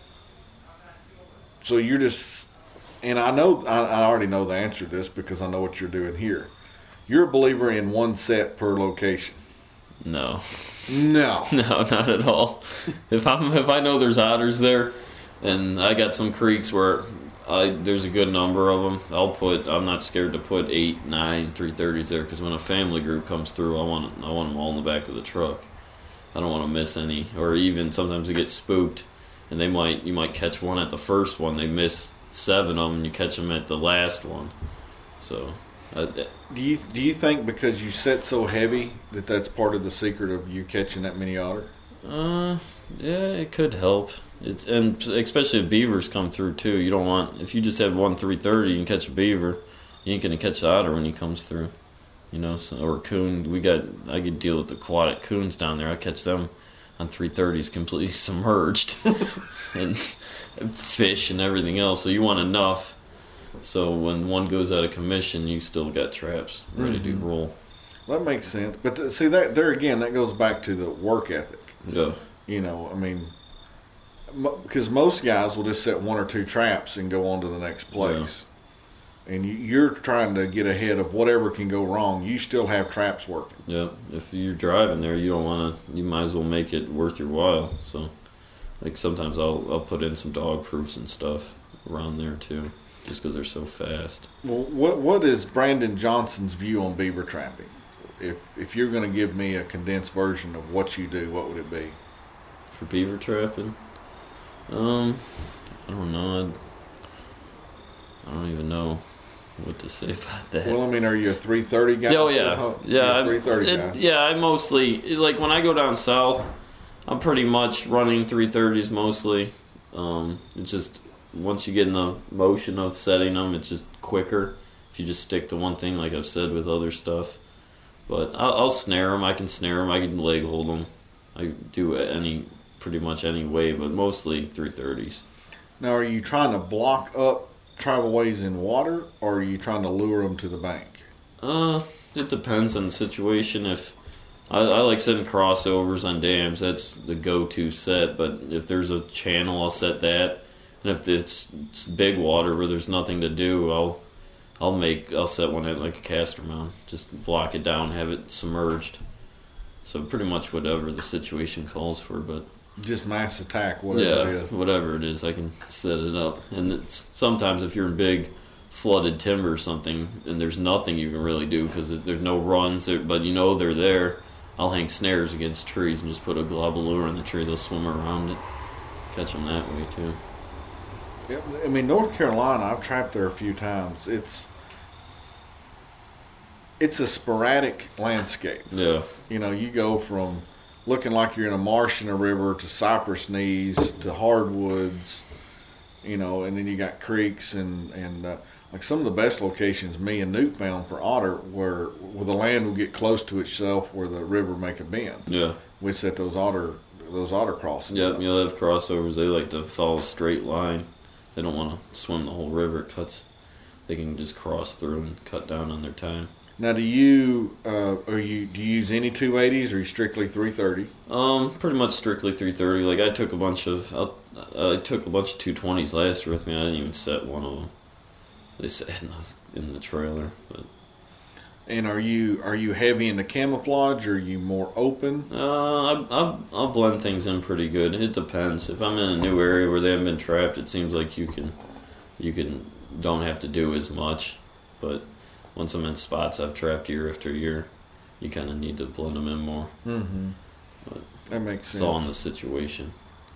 So you're just, and I know, I, I already know the answer to this because I know what you're doing here. You're a believer in one set per location. No, No. no, not at all. If I'm if I know there's otters there, and I got some creeks where I there's a good number of them, I'll put. I'm not scared to put eight, nine, three thirties there because when a family group comes through, I want I want them all in the back of the truck. I don't want to miss any, or even sometimes they get spooked, and they might you might catch one at the first one, they miss seven of them, and you catch them at the last one. So. Uh, Do you do you think because you set so heavy that that's part of the secret of you catching that many otter? Uh, yeah, it could help. It's and especially if beavers come through too. You don't want if you just have one three thirty, you can catch a beaver. You ain't gonna catch the otter when he comes through. You know, so, or a coon. We got I could deal with aquatic coons down there. I catch them on three thirties completely submerged and fish and everything else. So you want enough So when one goes out of commission, you still got traps ready Mm-hmm. to roll. That makes sense. But th- see, that there again, that goes back to the work ethic. Yeah. You know, I mean, because most guys will just set one or two traps and go on to the next place. And you, you're trying to get ahead of whatever can go wrong. You still have traps working. Yeah. If you're driving there, you don't want to. You might as well make it worth your while. So, like sometimes I'll I'll put in some dog proofs and stuff around there too, just because they're so fast. Well, what what is Brandon Johnson's view on beaver trapping? If if you're going to give me a condensed version of what you do, what would it be? For beaver trapping, um, I don't know. I'd, I don't even know what to say about that. Well, I mean, are you a three thirty guy? Oh yeah, yeah, three thirty it- guy. yeah. I mostly like when I go down south. I'm pretty much running three thirties mostly. Um, it's just once you get in the motion of setting them, it's just quicker if you just stick to one thing, like I've said with other stuff. But I'll, I'll snare them. I can snare them. I can leg hold them. I do any pretty much any way, but mostly three thirties. Now, are you trying to block up travel ways in water, or are you trying to lure them to the bank? Uh, it depends on the situation. If I, I like setting crossovers on dams, that's the go-to set. But if there's a channel, I'll set that. And if it's, it's big water where there's nothing to do, I'll I'll make I'll set one at like a caster mount. Just block it down, have it submerged. So pretty much whatever the situation calls for, but Just mass attack, whatever yeah, it is. whatever it is, I can set it up. And it's sometimes if you're in big flooded timber or something, and there's nothing you can really do because there's no runs, there, but you know they're there. I'll hang snares against trees and just put a glob of lure in the tree. They'll swim around it, catch them that way too. Yeah, I mean, North Carolina, I've trapped there a few times. It's it's a sporadic landscape. Yeah, You know, you go from looking like you're in a marsh in a river to cypress knees to hardwoods, you know, and then you got creeks and, and uh, like some of the best locations me and Newt found for otter were where the land would get close to itself where the river make a bend. yeah, We set those otter those otter crossings yep. up. You'll have crossovers. They like to follow a straight line. They don't want to swim the whole river. It cuts. They can just cross through and cut down on their time. Now, do you uh, are you do you use any two eighties or are you strictly three thirty? Um, pretty much strictly three thirty. Like I took a bunch of, I, I took a bunch of two twenties last year with me. And I didn't even set one of them. They sat in the, in the trailer. But And are you are you heavy into camouflage or are you more open? uh, I, I, I'll blend things in pretty good. It depends. If I'm in a new area where they haven't been trapped, it seems like you can, you can don't have to do as much. But once I'm in spots I've trapped year after year, you kind of need to blend them in more. Mm-hmm. But That makes It's sense. all in the situation.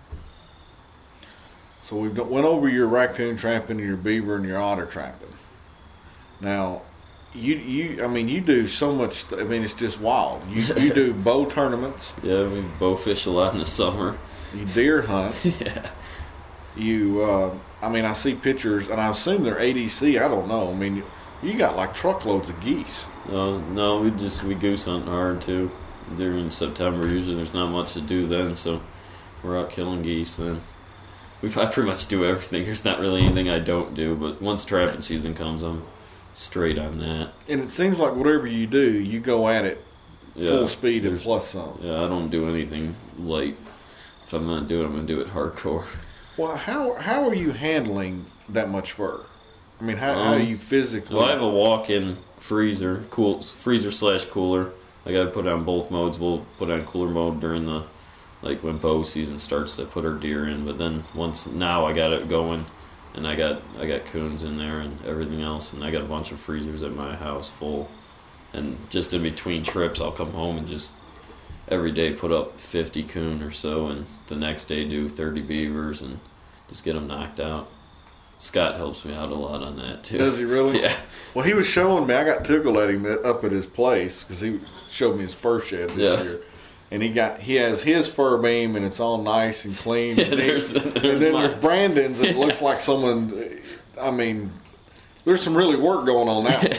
So we've done, went over your raccoon trapping, your beaver, and your otter trapping. Now, you you I mean you do so much. st- I mean it's just wild. You you do bow tournaments. Yeah, we bow fish a lot in the summer. You deer hunt. Yeah. You uh, I mean I see pictures and I assume they're A D C. I don't know. I mean you, you got like truckloads of geese. No, no, we just we goose hunt hard too. During September, usually there's not much to do then, so we're out killing geese then. We I pretty much do everything. There's not really anything I don't do, but once trapping season comes, I'm straight on that. And it seems like whatever you do, you go at it Yeah, full speed and there's- plus some. Yeah, I don't do anything light. If I'm gonna do it, I'm gonna do it hardcore. Well, how how are you handling that much fur? I mean, how, how do Um, you physically? Well, I have a walk-in freezer, cool freezer slash cooler. I gotta put on both modes. We'll put on cooler mode during the, like when bow season starts to put our deer in. But then once now I got it going, and I got I got coons in there and everything else, and I got a bunch of freezers at my house full. And just in between trips, I'll come home and just every day put up fifty coon or so, and the next day do thirty beavers and just get them knocked out. Scott helps me out a lot on that too. Does he really? Yeah. Well, he was showing me. I got tickled at him at, up at his place because he showed me his fur shed this Yeah. year, and he got he has his fur beam and it's all nice and clean. Yeah, and, he- there's- and there's then mine. there's Brandon's. It looks like someone. I mean, there's some really work going on now. Yeah.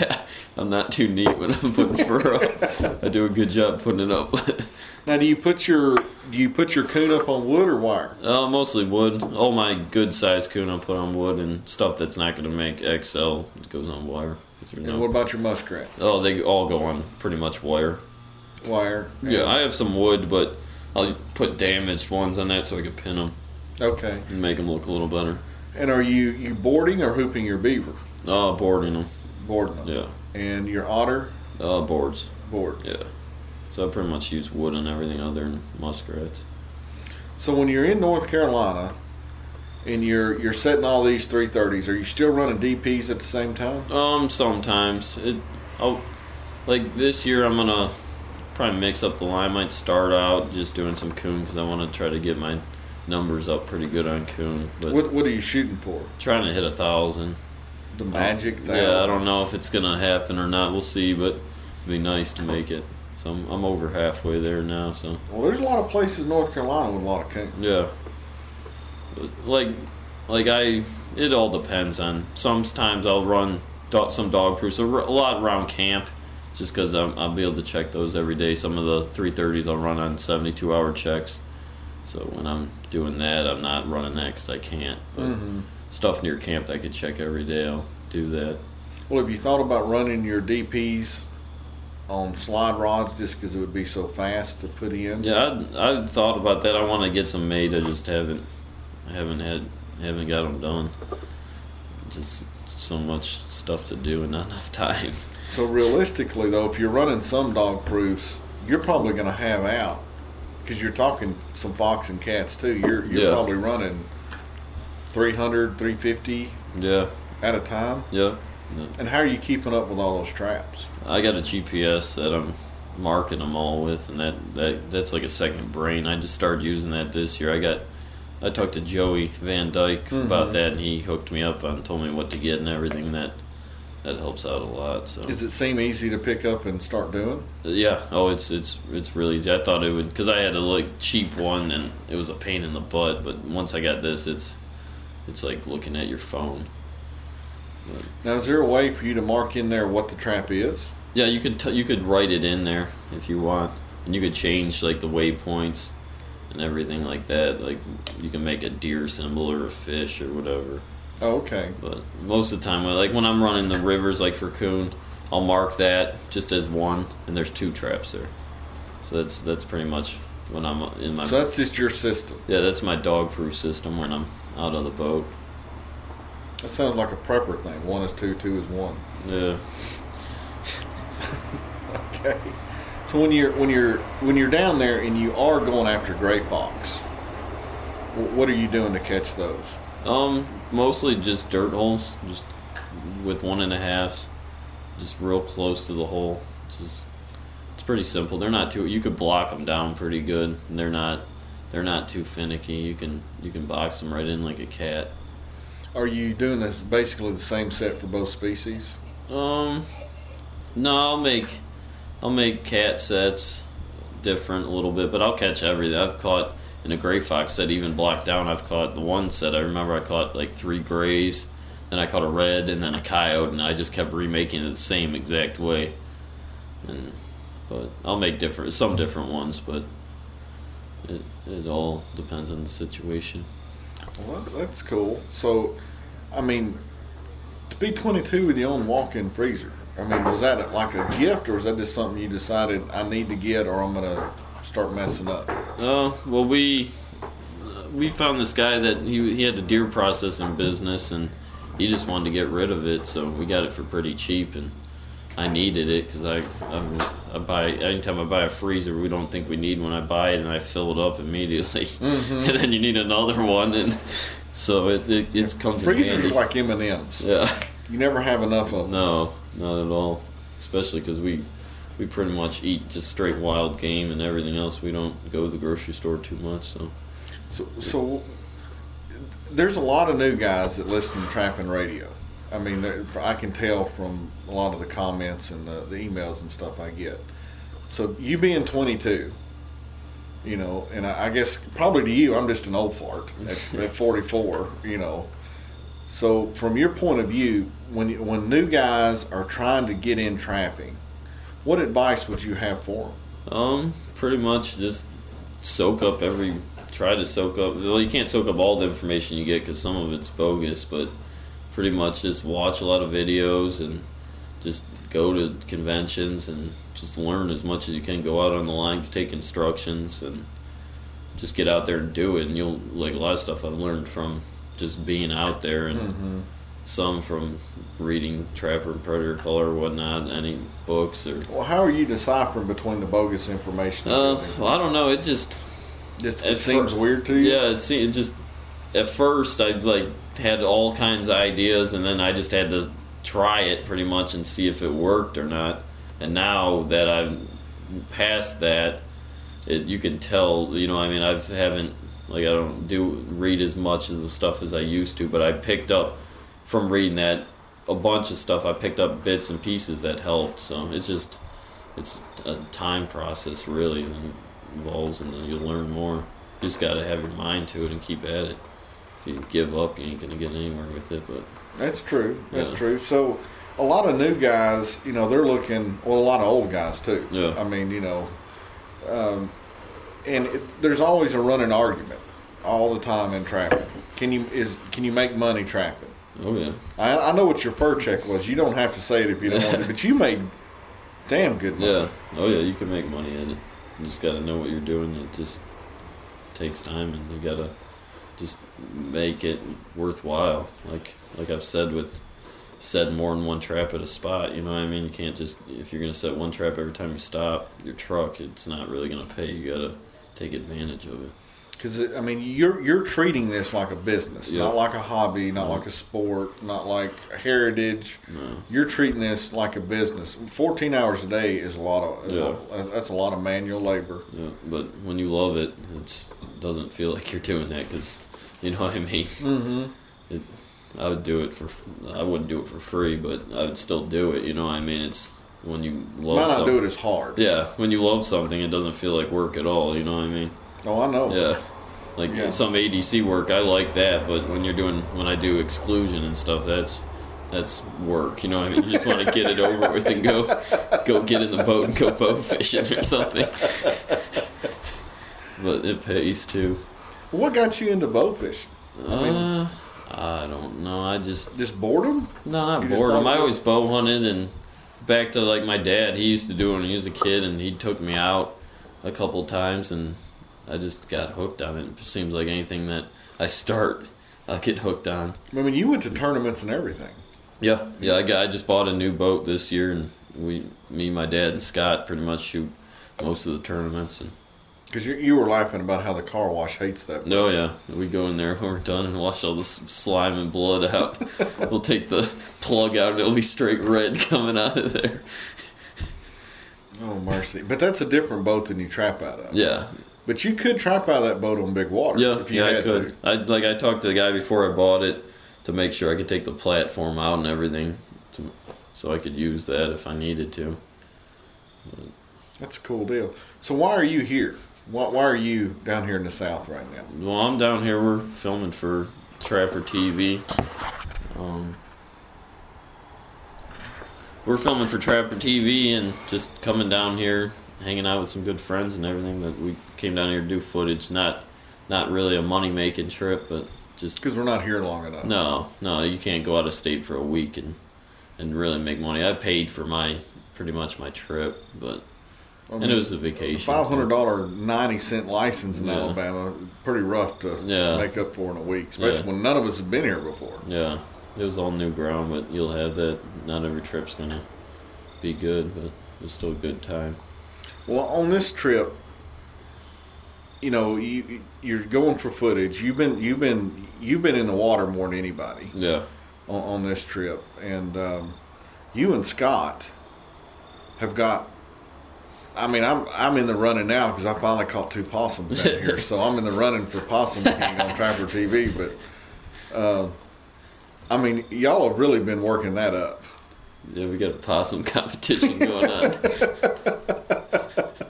I'm not too neat when I'm putting fur up. I do a good job putting it up. Now, do you put your do you put your coon up on wood or wire? Uh, mostly wood. All my good sized coon I put on wood, and stuff that's not going to make X L goes on wire. And no... what about your muskrat? Oh, they all go on pretty much wire. Wire. Yeah, I have some wood, but I'll put damaged ones on that so I can pin them. Okay. And make them look a little better. And are you, you boarding or hooping your beaver? Oh, boarding them. Boarding them. Yeah. And your otter? Uh, boards. Boards. Yeah. So I pretty much use wood and everything other than muskrats. So when you're in North Carolina and you're you're setting all these three thirties, are you still running D Ps at the same time? Um, sometimes. It, I'll, like this year I'm gonna probably mix up the line. I might start out just doing some coon because I want to try to get my numbers up pretty good on coon. But What what are you shooting for? trying to hit a thousand. The magic thousand? Yeah, I don't know if it's gonna happen or not. We'll see, but it'd be nice to make it. So I'm, I'm over halfway there now. So well, there's a lot of places in North Carolina with a lot of coon. yeah, but like like I, it all depends on. Sometimes I'll run do, some dog proofs, a, a lot around camp, just because I'll be able to check those every day. Some of the three thirties I'll run on seventy-two hour checks. So when I'm doing that, I'm not running that because I can't. But Mm-hmm. stuff near camp that I could check every day, I'll do that. Well, have you thought about running your D Ps on slide rods just because it would be so fast to put in? Yeah, I I thought about that. I want to get some made. I just haven't, I haven't had, haven't got them done. Just so much stuff to do and not enough time. So realistically, though, if you're running some dog proofs, you're probably going to have out because you're talking some fox and cats too. You're you're Yeah. probably running three hundred, three fifty Yeah, at a time. yeah. And how are you keeping up with all those traps? I got a G P S that I'm marking them all with, and that, that that's like a second brain. I just started using that this year. I got, I talked to Joey Van Dyke Mm-hmm. about that, and he hooked me up and told me what to get and everything. And that that helps out a lot. So Does it seem easy to pick up and start doing? yeah, oh, it's it's it's really easy. I thought it would because I had a like cheap one, and it was a pain in the butt. But once I got this, it's it's like looking at your phone. But, Now, is there a way for you to mark in there what the trap is? yeah, you could t- you could write it in there if you want, and you could change like the waypoints and everything like that. Like you can make a deer symbol or a fish or whatever. Oh, okay. But most of the time, like when I'm running the rivers, like for coon, I'll mark that just as one, and there's two traps there. So that's that's pretty much when I'm in my. So that's just your system. Yeah, that's my dog proof system when I'm out of the boat. That sounds like a prepper thing. One is two, two is one. Yeah. Okay. So when you're when you're when you're down there and you are going after gray fox, wh- what are you doing to catch those? Um, mostly just dirt holes, just with one and a halves, just real close to the hole. Just it's pretty simple. They're not too. You could block them down pretty good. And they're not. They're not too finicky. You can you can box them right in like a cat. Are you doing this basically the same set for both species? Um, no, I'll make I'll make cat sets different a little bit, but I'll catch everything. I've caught in a gray fox set, even blocked down. I've caught the one set. I remember I caught like three grays, then I caught a red, and then a coyote, and I just kept remaking it the same exact way. And but I'll make different some different ones, but it it all depends on the situation. Well, that's cool. So, I mean, to be twenty-two with your own walk-in freezer, I mean, was that like a gift, or was that just something you decided I need to get, or I'm gonna start messing up? Oh, well, we we found this guy that he he had a deer processing business, and he just wanted to get rid of it, so we got it for pretty cheap, and I needed it because I, I I buy anytime I buy a freezer, we don't think we need one. I buy it and I fill it up immediately, Mm-hmm. and then you need another one, and so it it, it comes in Freezers handy. are like M and M's. Yeah, You never have enough of them. no, not at all. Especially because we we pretty much eat just straight wild game and everything else. We don't go to the grocery store too much, so. So, so there's a lot of new guys that listen to Trapping Radio. I mean, there- I can tell from a lot of the comments and the, the emails and stuff I get. So you being twenty-two, you know, and I, I guess probably to you, I'm just an old fart at, at forty-four, you know. So, from your point of view, when you, when new guys are trying to get in trapping, what advice would you have for them? Um, pretty much just soak up every. Try to soak up. Well, you can't soak up all the information you get because some of it's bogus, but pretty much just watch a lot of videos and just go to conventions and just learn as much as you can. Go out on the line, take instructions, and just get out there and do it. And you'll like a lot of stuff I've learned from just being out there, and mm-hmm. some from reading Trapper and Predator Color or whatnot, any books or. Well, how are you deciphering between the bogus information? Uh, well, I don't know. It just. Just it seems fir- weird to you. Yeah, it seemed just. At first, I like had all kinds of ideas, and then I just had to try it pretty much and see if it worked or not. And now that I'm past that, it, you can tell. You know, I mean, I haven't like I don't do read as much as the stuff as I used to, but I picked up from reading that a bunch of stuff. I picked up bits and pieces that helped. So it's just it's a time process really, and involves, and then you'll learn more. You just got to have your mind to it and keep at it. If you give up, you ain't gonna get anywhere with it. But that's true. That's yeah. true. So a lot of new guys, you know, they're looking. Well, a lot of old guys too. Yeah. I mean, you know, um, and it, there's always a running argument all the time in trapping. Can you is can you make money trapping? Oh yeah. I, I know what your fur check was. You don't have to say it if you don't want to, but you made damn good money. Yeah. Oh yeah. You can make money at it. You just got to know what you're doing. It just takes time, and you got to just make it worthwhile. Like like I've said with set more than one trap at a spot. You know what I mean? You can't just if you're gonna set one trap every time you stop your truck. It's not really gonna pay. You got to take advantage of it. Because I mean, you're you're treating this like a business, yep. not like a hobby, not no. like a sport, not like a heritage. No. You're treating this like a business. Fourteen hours a day is a lot of. Is yeah. a, that's a lot of manual labor. Yeah, but when you love it, it's, it doesn't feel like you're doing that because you know what I mean. Mm-hmm. It, I would do it for. I wouldn't do it for free, but I would still do it. You know what I mean? It's when you love. Might not something. do it as hard. Yeah, when you love something, it doesn't feel like work at all. You know what I mean? Oh, I know. Yeah. Like yeah. some A D C work, I like that, but when you're doing, when I do exclusion and stuff, that's that's work. You know what I mean? You just want to get it over with and go go get in the boat and go bow fishing or something. But it pays too. What got you into bow fishing? I mean, uh, I don't know. I just just boredom? No, not you boredom. I always bow hunted, and back to like my dad. He used to do it when he was a kid, and he took me out a couple times, and I just got hooked on it. It seems like anything that I start, I get hooked on. I mean, you went to tournaments and everything. Yeah, yeah. I got. I just bought a new boat this year, and we, me, my dad, and Scott pretty much shoot most of the tournaments. And because you you were laughing about how the car wash hates that boat. Oh yeah, we go in there when we're done and wash all the slime and blood out. We'll take the plug out, and it'll be straight red coming out of there. Oh mercy! But that's a different boat than you trap out of. Yeah. But you could trap out of that boat on big water. Yeah, if you yeah, had I could. To. I like I talked to the guy before I bought it to make sure I could take the platform out and everything, to, so I could use that if I needed to. But, that's a cool deal. So why are you here? Why, why are you down here in the South right now? Well, I'm down here. We're filming for Trapper T V. Um, we're filming for Trapper T V and just coming down here, hanging out with some good friends and everything. That we came down here to do footage. Not, not really a money making trip, but just because we're not here long enough. No, no, you can't go out of state for a week and and really make money. I paid for my pretty much my trip, but I mean, and it was a vacation. Five hundred dollar ninety cent license in yeah. Alabama, pretty rough to yeah. make up for in a week, especially yeah. when none of us have been here before. Yeah, it was all new ground, but you'll have that. Not every trip's gonna be good, but it was still a good time. Well, on this trip, you know, you you're going for footage. You've been you've been you've been in the water more than anybody. Yeah. On, on this trip, and um, you and Scott have got. I mean, I'm I'm in the running now because I finally caught two possums out here, so I'm in the running for Possum King on Trapper T V. But uh, I mean, y'all have really been working that up. Yeah, we got a possum competition going on.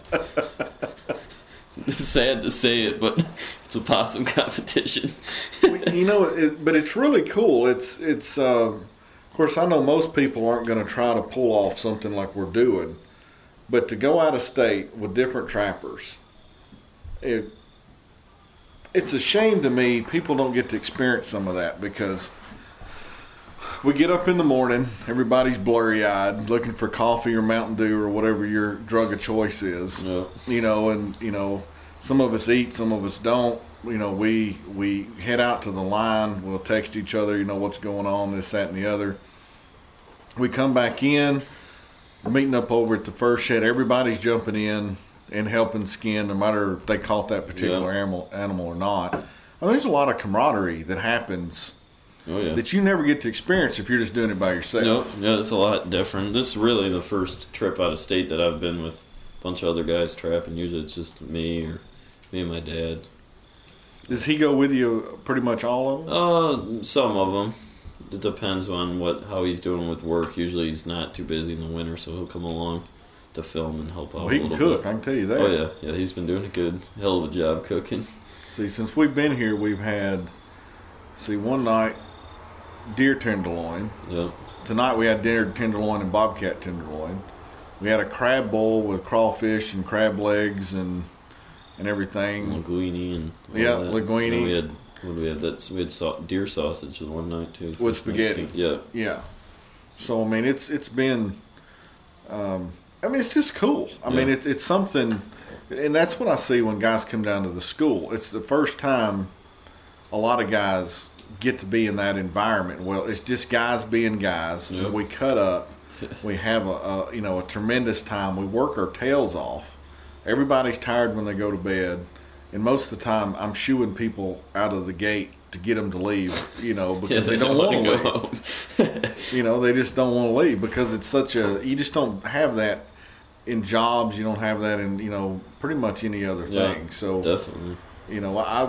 It's sad to say it, but it's a possum competition. Well, you know, it, but it's really cool. It's it's. Uh, of course, I know most people aren't going to try to pull off something like we're doing, but to go out of state with different trappers, it it's a shame to me people don't get to experience some of that, because we get up in the morning, everybody's blurry-eyed, looking for coffee or Mountain Dew or whatever your drug of choice is. Yep. You know, and you know, some of us eat, some of us don't. You know, we we head out to the line. We'll text each other. You know what's going on, this, that, and the other. We come back in, meeting up over at the first shed. Everybody's jumping in and helping skin, no matter if they caught that particular Yep. animal animal or not. I mean, there's a lot of camaraderie that happens. Oh yeah. That you never get to experience if you're just doing it by yourself. Nope. Yeah, it's a lot different. This is really the first trip out of state that I've been with a bunch of other guys trapping. Usually it's just me or me and my dad. Does he go with you pretty much all of them? Uh, some of them. It depends on what how he's doing with work. Usually he's not too busy in the winter, so he'll come along to film and help out Well, he a can little cook, bit. I can tell you that. Oh yeah, yeah. He's been doing a good hell of a job cooking. See, since we've been here, we've had, see, one night, deer tenderloin. Yep. Tonight we had deer tenderloin and bobcat tenderloin. We had a crab bowl with crawfish and crab legs and and everything. Linguine and all Yeah, that. linguine. And we had what do we have? That's we had sau- deer sausage the one night too. With spaghetti. Yeah. Yeah. So I mean, it's it's been. Um, I mean, it's just cool. I Yeah. mean, it's it's something, and that's what I see when guys come down to the school. It's the first time a lot of guys get to be in that environment. Well, it's just guys being guys. Yep. We cut up. We have a, a you know a tremendous time. We work our tails off. Everybody's tired when they go to bed, and most of the time I'm shooing people out of the gate to get them to leave. You know, because Yeah, they, don't, want to wanna leave. go home. You know, they just don't want to leave because it's such a. You just don't have that in jobs. You don't have that in you know pretty much any other Yeah, thing. So Definitely. you know, I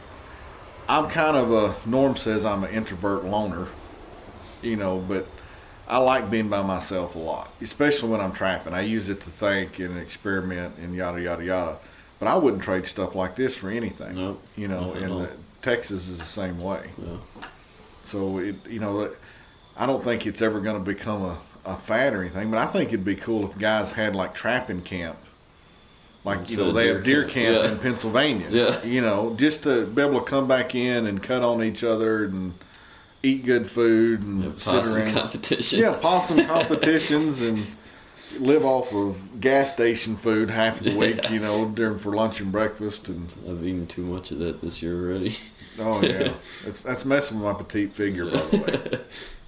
I'm kind of a. Norm says I'm an introvert loner. You know, but I like being by myself a lot, especially when I'm trapping. I use it to think and experiment and yada yada yada. But I wouldn't trade stuff like this for anything. Nope. You know, Not at and all. the, Texas is the same way. Yeah. So it, you know, I don't think it's ever going to become a, a fad or anything. But I think it'd be cool if guys had like trapping camp, like you Instead know of they deer have deer camp. camp Yeah. in Pennsylvania. Yeah. You know, just to be able to come back in and cut on each other and eat good food and Yeah, sit possum around. competitions. Yeah, possum competitions and live off of gas station food half the week. Yeah. You know, during for lunch and breakfast and. I've eaten too much of that this year already. Oh yeah, that's that's messing with my petite figure, by the way.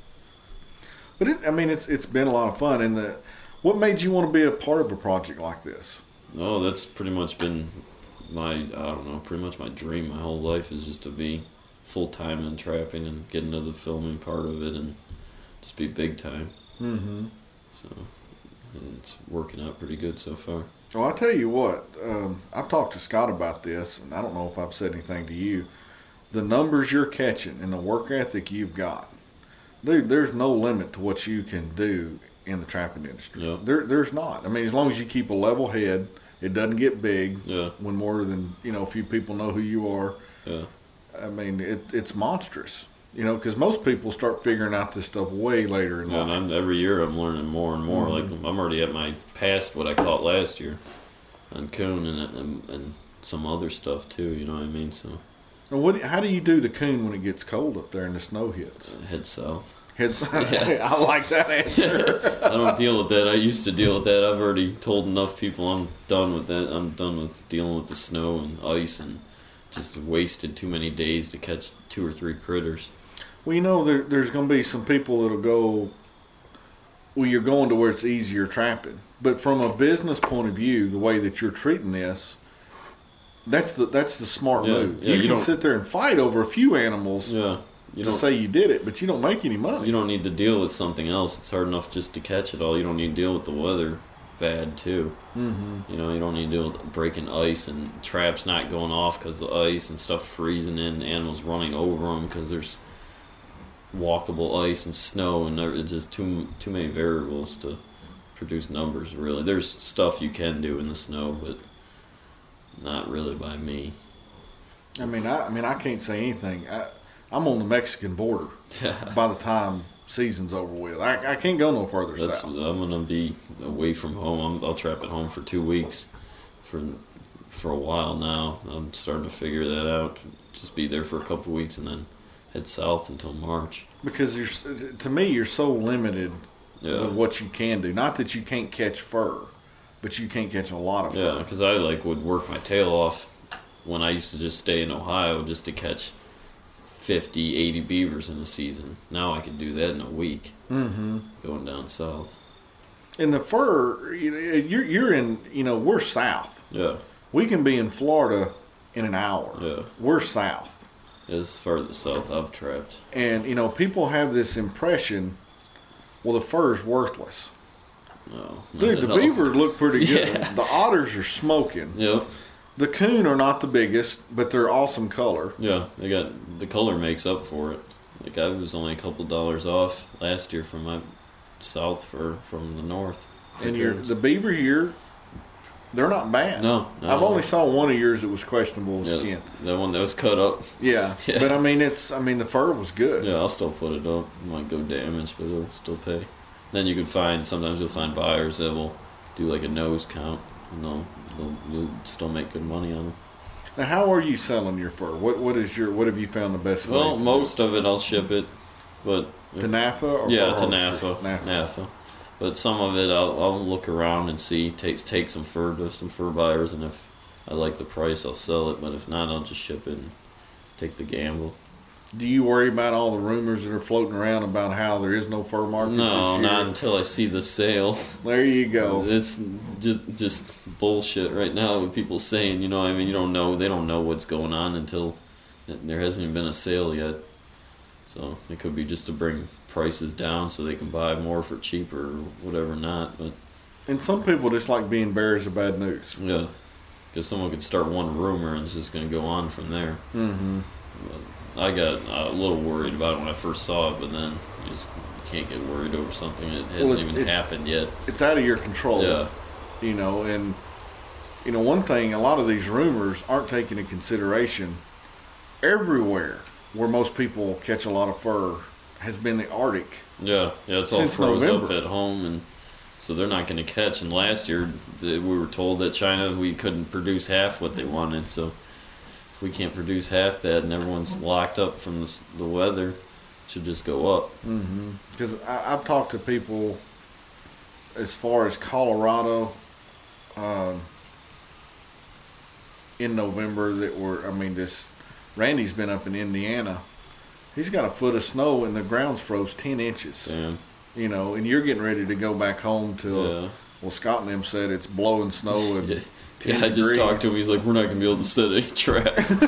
But it, I mean, it's it's been a lot of fun. And the, what made you want to be a part of a project like this? Oh, that's pretty much been my, I don't know, pretty much my dream my whole life is just to be full time in trapping and get into the filming part of it and just be big time. Mm-hmm. So it's working out pretty good so far. Well, I tell you what, um, I've talked to Scott about this, and I don't know if I've said anything to you. The numbers you're catching and the work ethic you've got, dude, there's no limit to what you can do in the trapping industry. Yep. There, there's not. I mean, as long as you keep a level head, it doesn't get big. Yeah. When more than you know, a few people know who you are. Yeah. I mean, it, it's monstrous. You know, because most people start figuring out this stuff way later in Yeah, and life. I'm, every year I'm learning more and more. Mhm. Like I'm already at my past what I caught last year on coon and, and and some other stuff too. You know what I mean? So And what? How do you do the coon when it gets cold up there and the snow hits? uh, head south. Heads, Yeah. I like that answer. I don't deal with that. I used to deal with that. I've already told enough people I'm done with that. I'm done with dealing with the snow and ice and just wasted too many days to catch two or three critters. Well, you know, there, there's going to be some people that'll go, well, you're going to where it's easier trapping. But from a business point of view, the way that you're treating this, that's the that's the smart Yeah, move. yeah, you, you can don't- sit there and fight over a few animals Yeah, you to don't. say you did it, but you don't make any money. You don't need to deal with something else. It's hard enough just to catch it all. You don't need to deal with the weather bad too. Mm-hmm. You know, you don't need to deal with breaking ice and traps not going off because of the ice and stuff freezing in, animals running over them because there's walkable ice and snow and there, it's just too too many variables to produce numbers. Really, there's stuff you can do in the snow, but not really by me. I mean, I, I mean, I can't say anything. I, I'm on the Mexican border by the time season's over with. I, I can't go no further That's, south. I'm gonna be away from home. I'm, I'll trap at home for two weeks, for for a while now. I'm starting to figure that out. Just be there for a couple weeks and then head south until March. Because you're, to me, you're so limited Yeah. with what you can do. Not that you can't catch fur, but you can't catch a lot of Yeah, fur. because I like would work my tail off when I used to just stay in Ohio just to catch fifty, eighty beavers in a season. Now I can do that in a week Mm-hmm. going down south. And the fur, you know, you're you're in. You know, we're south. Yeah, We can be in Florida in an hour. yeah. We're south, As far as the south I've trapped. and you know, people have this impression. Well, the fur's worthless. No, not Dude, at the all. beaver look pretty good. Yeah. The otters are smoking. Yep. The coon are not the biggest, but they're awesome color. Yeah, they got the color makes up for it. Like I was only a couple dollars off last year from my south for from the north. for And your coons. the beaver here, they're not bad. no, no, I've only saw one of yours that was questionable with yeah, skin. that one that was cut up. Yeah. Yeah. But I mean, it's I mean the fur was good. Yeah, I'll still put it up. It might go damaged, but it'll still pay. Then you can find sometimes you'll find buyers that will do like a nose count, and they'll, they'll you'll still make good money on them. Now, how are you selling your fur? What what is your what have you found the best way? Well, to do most of it I'll ship it, but it? to NAFA or yeah, fur to harvesters? NAFA, NAFA. But some of it I'll, I'll look around and see, take take some fur to some fur buyers, and if I like the price, I'll sell it. But if not, I'll just ship it and take the gamble. Do you worry about all the rumors that are floating around about how there is no fur market No, this year? not until I see the sale. There you go. It's just just bullshit right now with people saying, you know, I mean, you don't know, they don't know what's going on until there hasn't even been a sale yet. So it could be just to bring prices down so they can buy more for cheaper or whatever not. But And some people just like being bearers of bad news. yeah, because someone could start one rumor and it's just going to go on from there. Mm-hmm. I got a little worried about it when I first saw it, but then you just you can't get worried over something that hasn't Well, it- even it- happened yet. It's out of your control. Yeah, You know, and you know one thing, a lot of these rumors aren't taken into consideration. Everywhere where most people catch a lot of fur has been the Arctic. yeah, yeah. It's all Since froze up November. at home, and so they're not going to catch. And last year, the, we were told that China we couldn't produce half what they wanted. So if we can't produce half that, and everyone's locked up from the, s- the weather, it should just go up. Because I've talked to people as far as Colorado um, in November that were, I mean, this Randy's been up in Indiana. He's got a foot of snow and the ground's froze ten inches. Damn. You know, and you're getting ready to go back home to, Yeah. well, Scott and them said it's blowing snow and Yeah. ten Yeah, I just degrees. talked to him. He's like, "We're not gonna be able to set any traps." so,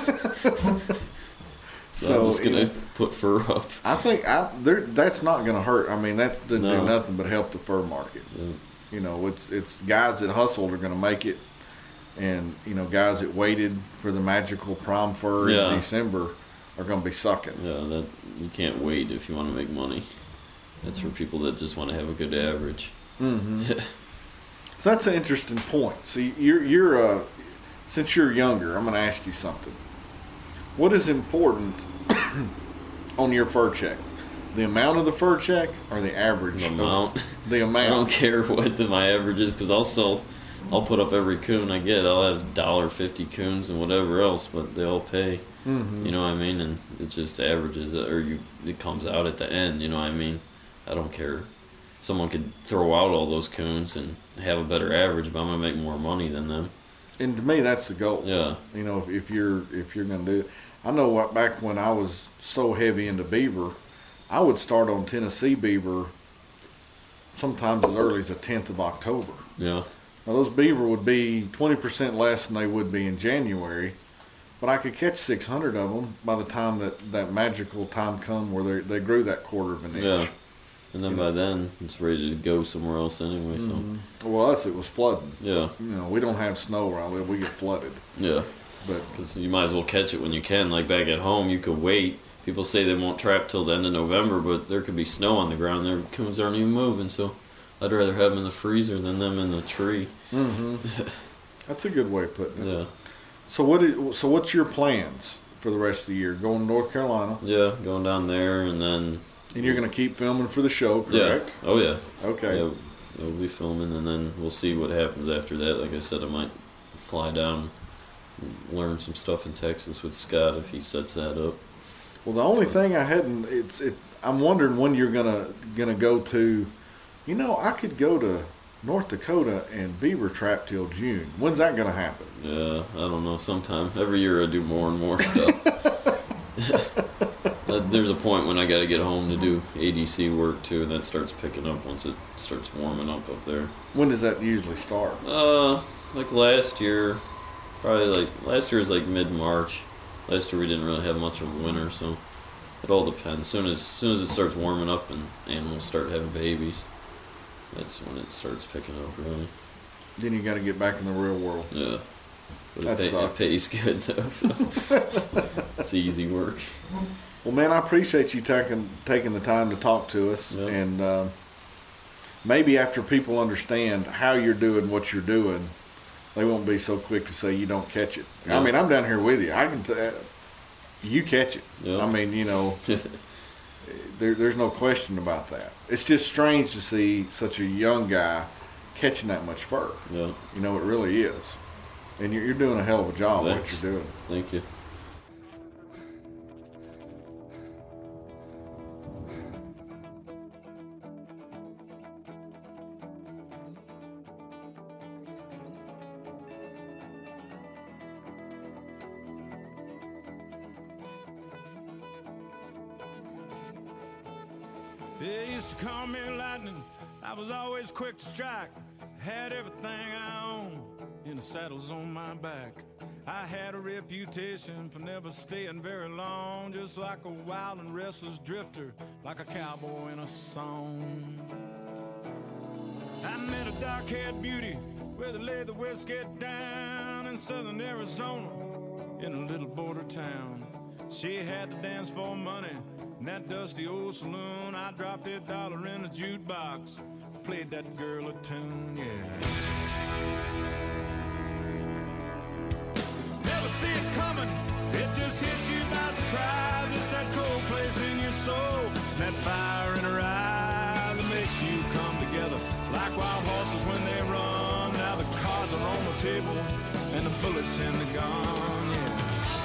So, I'm just you gonna know, put fur up. I think I, there, that's not going to hurt. I mean, that's doesn't No. do nothing but help the fur market. Yeah. You know, it's it's guys that hustled are going to make it, and you know, guys that waited for the magical prime fur Yeah. in December are going to be sucking. Yeah, that you can't wait if you want to make money. That's for people that just want to have a good average. Mm-hmm. So that's an interesting point. See, you're you're uh, since you're younger, I'm going to ask you something. What is important on your fur check? The amount of the fur check or the average? The of- amount. The I don't amount. care what the, my average is because I'll sell, I'll put up every coon I get. I'll have one dollar fifty coons and whatever else, but they all pay. Mm-hmm. You know what I mean? And it just averages, or you it comes out at the end. You know what I mean? I don't care. Someone could throw out all those coons and have a better average, but I'm gonna make more money than them. And to me, that's the goal. Yeah, You know, if, if you're if you're going to do it, I know what, back when I was so heavy into beaver, I would start on Tennessee beaver sometimes as early as the tenth of October. yeah, Now those beaver would be twenty percent less than they would be in January, but I could catch six hundred of them by the time that that magical time come where they they grew that quarter of an inch. yeah. And then by then it's ready to go somewhere else anyway. So Mhm. Well, us it was flooding. yeah, You know, we don't have snow around here; we get flooded. yeah. But Because you might as well catch it when you can. Like back at home, you could wait. People say they won't trap till the end of November, but there could be snow on the ground. Their coons aren't even moving, so I'd rather have them in the freezer than them in the tree. hmm that's a good way of putting it. Yeah. So what? Is, so what's your plans for the rest of the year? Going to North Carolina? Yeah, going down there, and then. And you're going to keep filming for the show, correct? Yeah. Oh yeah. Okay. Yeah, we'll be filming, and then we'll see what happens after that. Like I said, I might fly down, and learn some stuff in Texas with Scott if he sets that up. Well, the only thing I hadn't, it's it. I'm wondering when you're gonna gonna go to. You know, I could go to North Dakota and beaver trap till June. When's that gonna happen? Yeah, I don't know. Sometime every year I do more and more stuff. There's a point when I got to get home to do A D C work too, and that starts picking up once it starts warming up up there. When does that usually start? Uh, like last year, probably like last year was like mid March. Last year we didn't really have much of a winter, so it all depends. Soon as soon as it starts warming up and animals start having babies, that's when it starts picking up really. Then you got to get back in the real world. Yeah, but that it, pay, sucks. It pays good though, so it's easy work. Well, man, I appreciate you taking taking the time to talk to us, Yep. and uh, maybe after people understand how you're doing what you're doing, they won't be so quick to say you don't catch it. I Yeah. mean, I'm down here with you. I can t- you catch it. Yep. I mean, you know, there, there's no question about that. It's just strange to see such a young guy catching that much fur. Yeah, You know, it really is, and you're, you're doing a hell of a job Thanks. what you're doing. thank you. They used to call me lightning. I was always quick to strike. Had everything I owned in the saddles on my back. I had a reputation for never staying very long, just like a wild and restless drifter, like a cowboy in a song. I met a dark-haired beauty where they lay the whiskey down in southern Arizona, in a little border town. She had to dance for money in that dusty old saloon. I dropped a dollar in the jukebox, played that girl a tune, yeah. Never see it coming, it just hits you by surprise. It's that cold place in your soul, that fire in her eye that makes you come together like wild horses when they run. Now the cards are on the table and the bullets in the gun, yeah.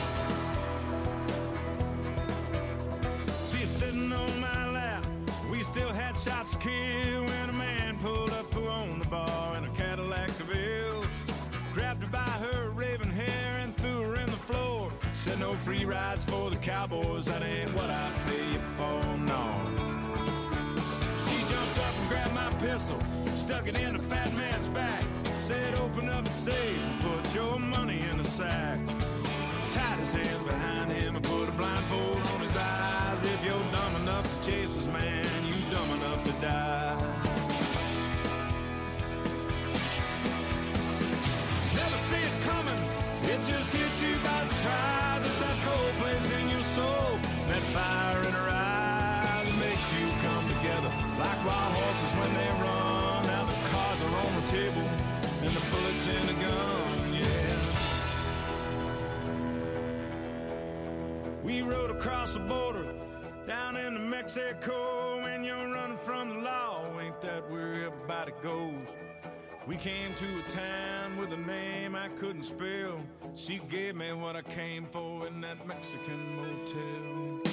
She's sitting on my lap, we still had shots to kill when a man pulled up who owned the bar in a Cadillac DeVille. Grabbed her by her raven hair and threw her in the floor. Said no free rides for the cowboys, that ain't what I pay you for, no. She jumped up and grabbed my pistol, stuck it in the fat man's back. Said open up the safe and put your money in the sack. Tied his hands behind him and put a blindfold on his eyes. If you're dumb enough to chase this man, you dumb enough to die. Never see it coming, it just hits you by surprise. It's that cold place in your soul, that fire in her eye that makes you come together like wild horses when they run. Now the cards are on the table and the bullets in the gun, yeah. We rode across the border down into Mexico. When you're running from the law, ain't that where everybody goes? We came to a town with a name I couldn't spell. She gave me what I came for in that Mexican motel.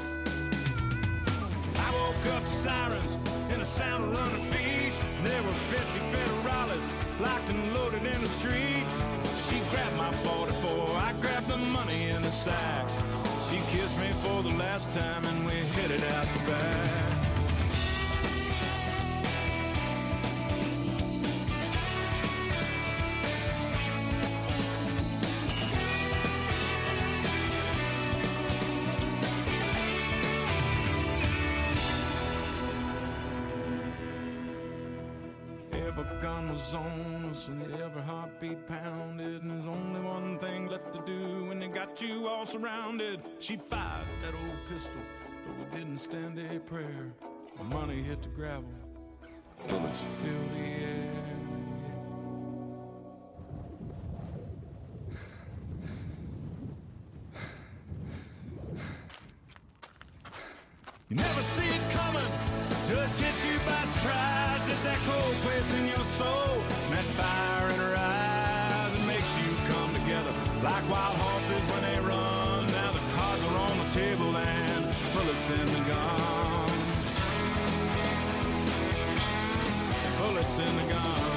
I woke up to sirens and a sound of running feet. There were fifty federales locked and loaded in the street. She grabbed my forty-four, I grabbed the money in the sack. She kissed me for the last time and we headed out the back. Every gun was on us and every heartbeat pounded, and there's only one thing left to do when they got you all surrounded. She fired that old pistol, but we didn't stand a prayer. The money hit the gravel, bullets filled the air. You never see it coming, just hit you by surprise. It's that cold place in your soul, and that fire in her eyes that makes you come together like wild horses when they run. Now the cards are on the table and bullets in the gun. Bullets in the gun.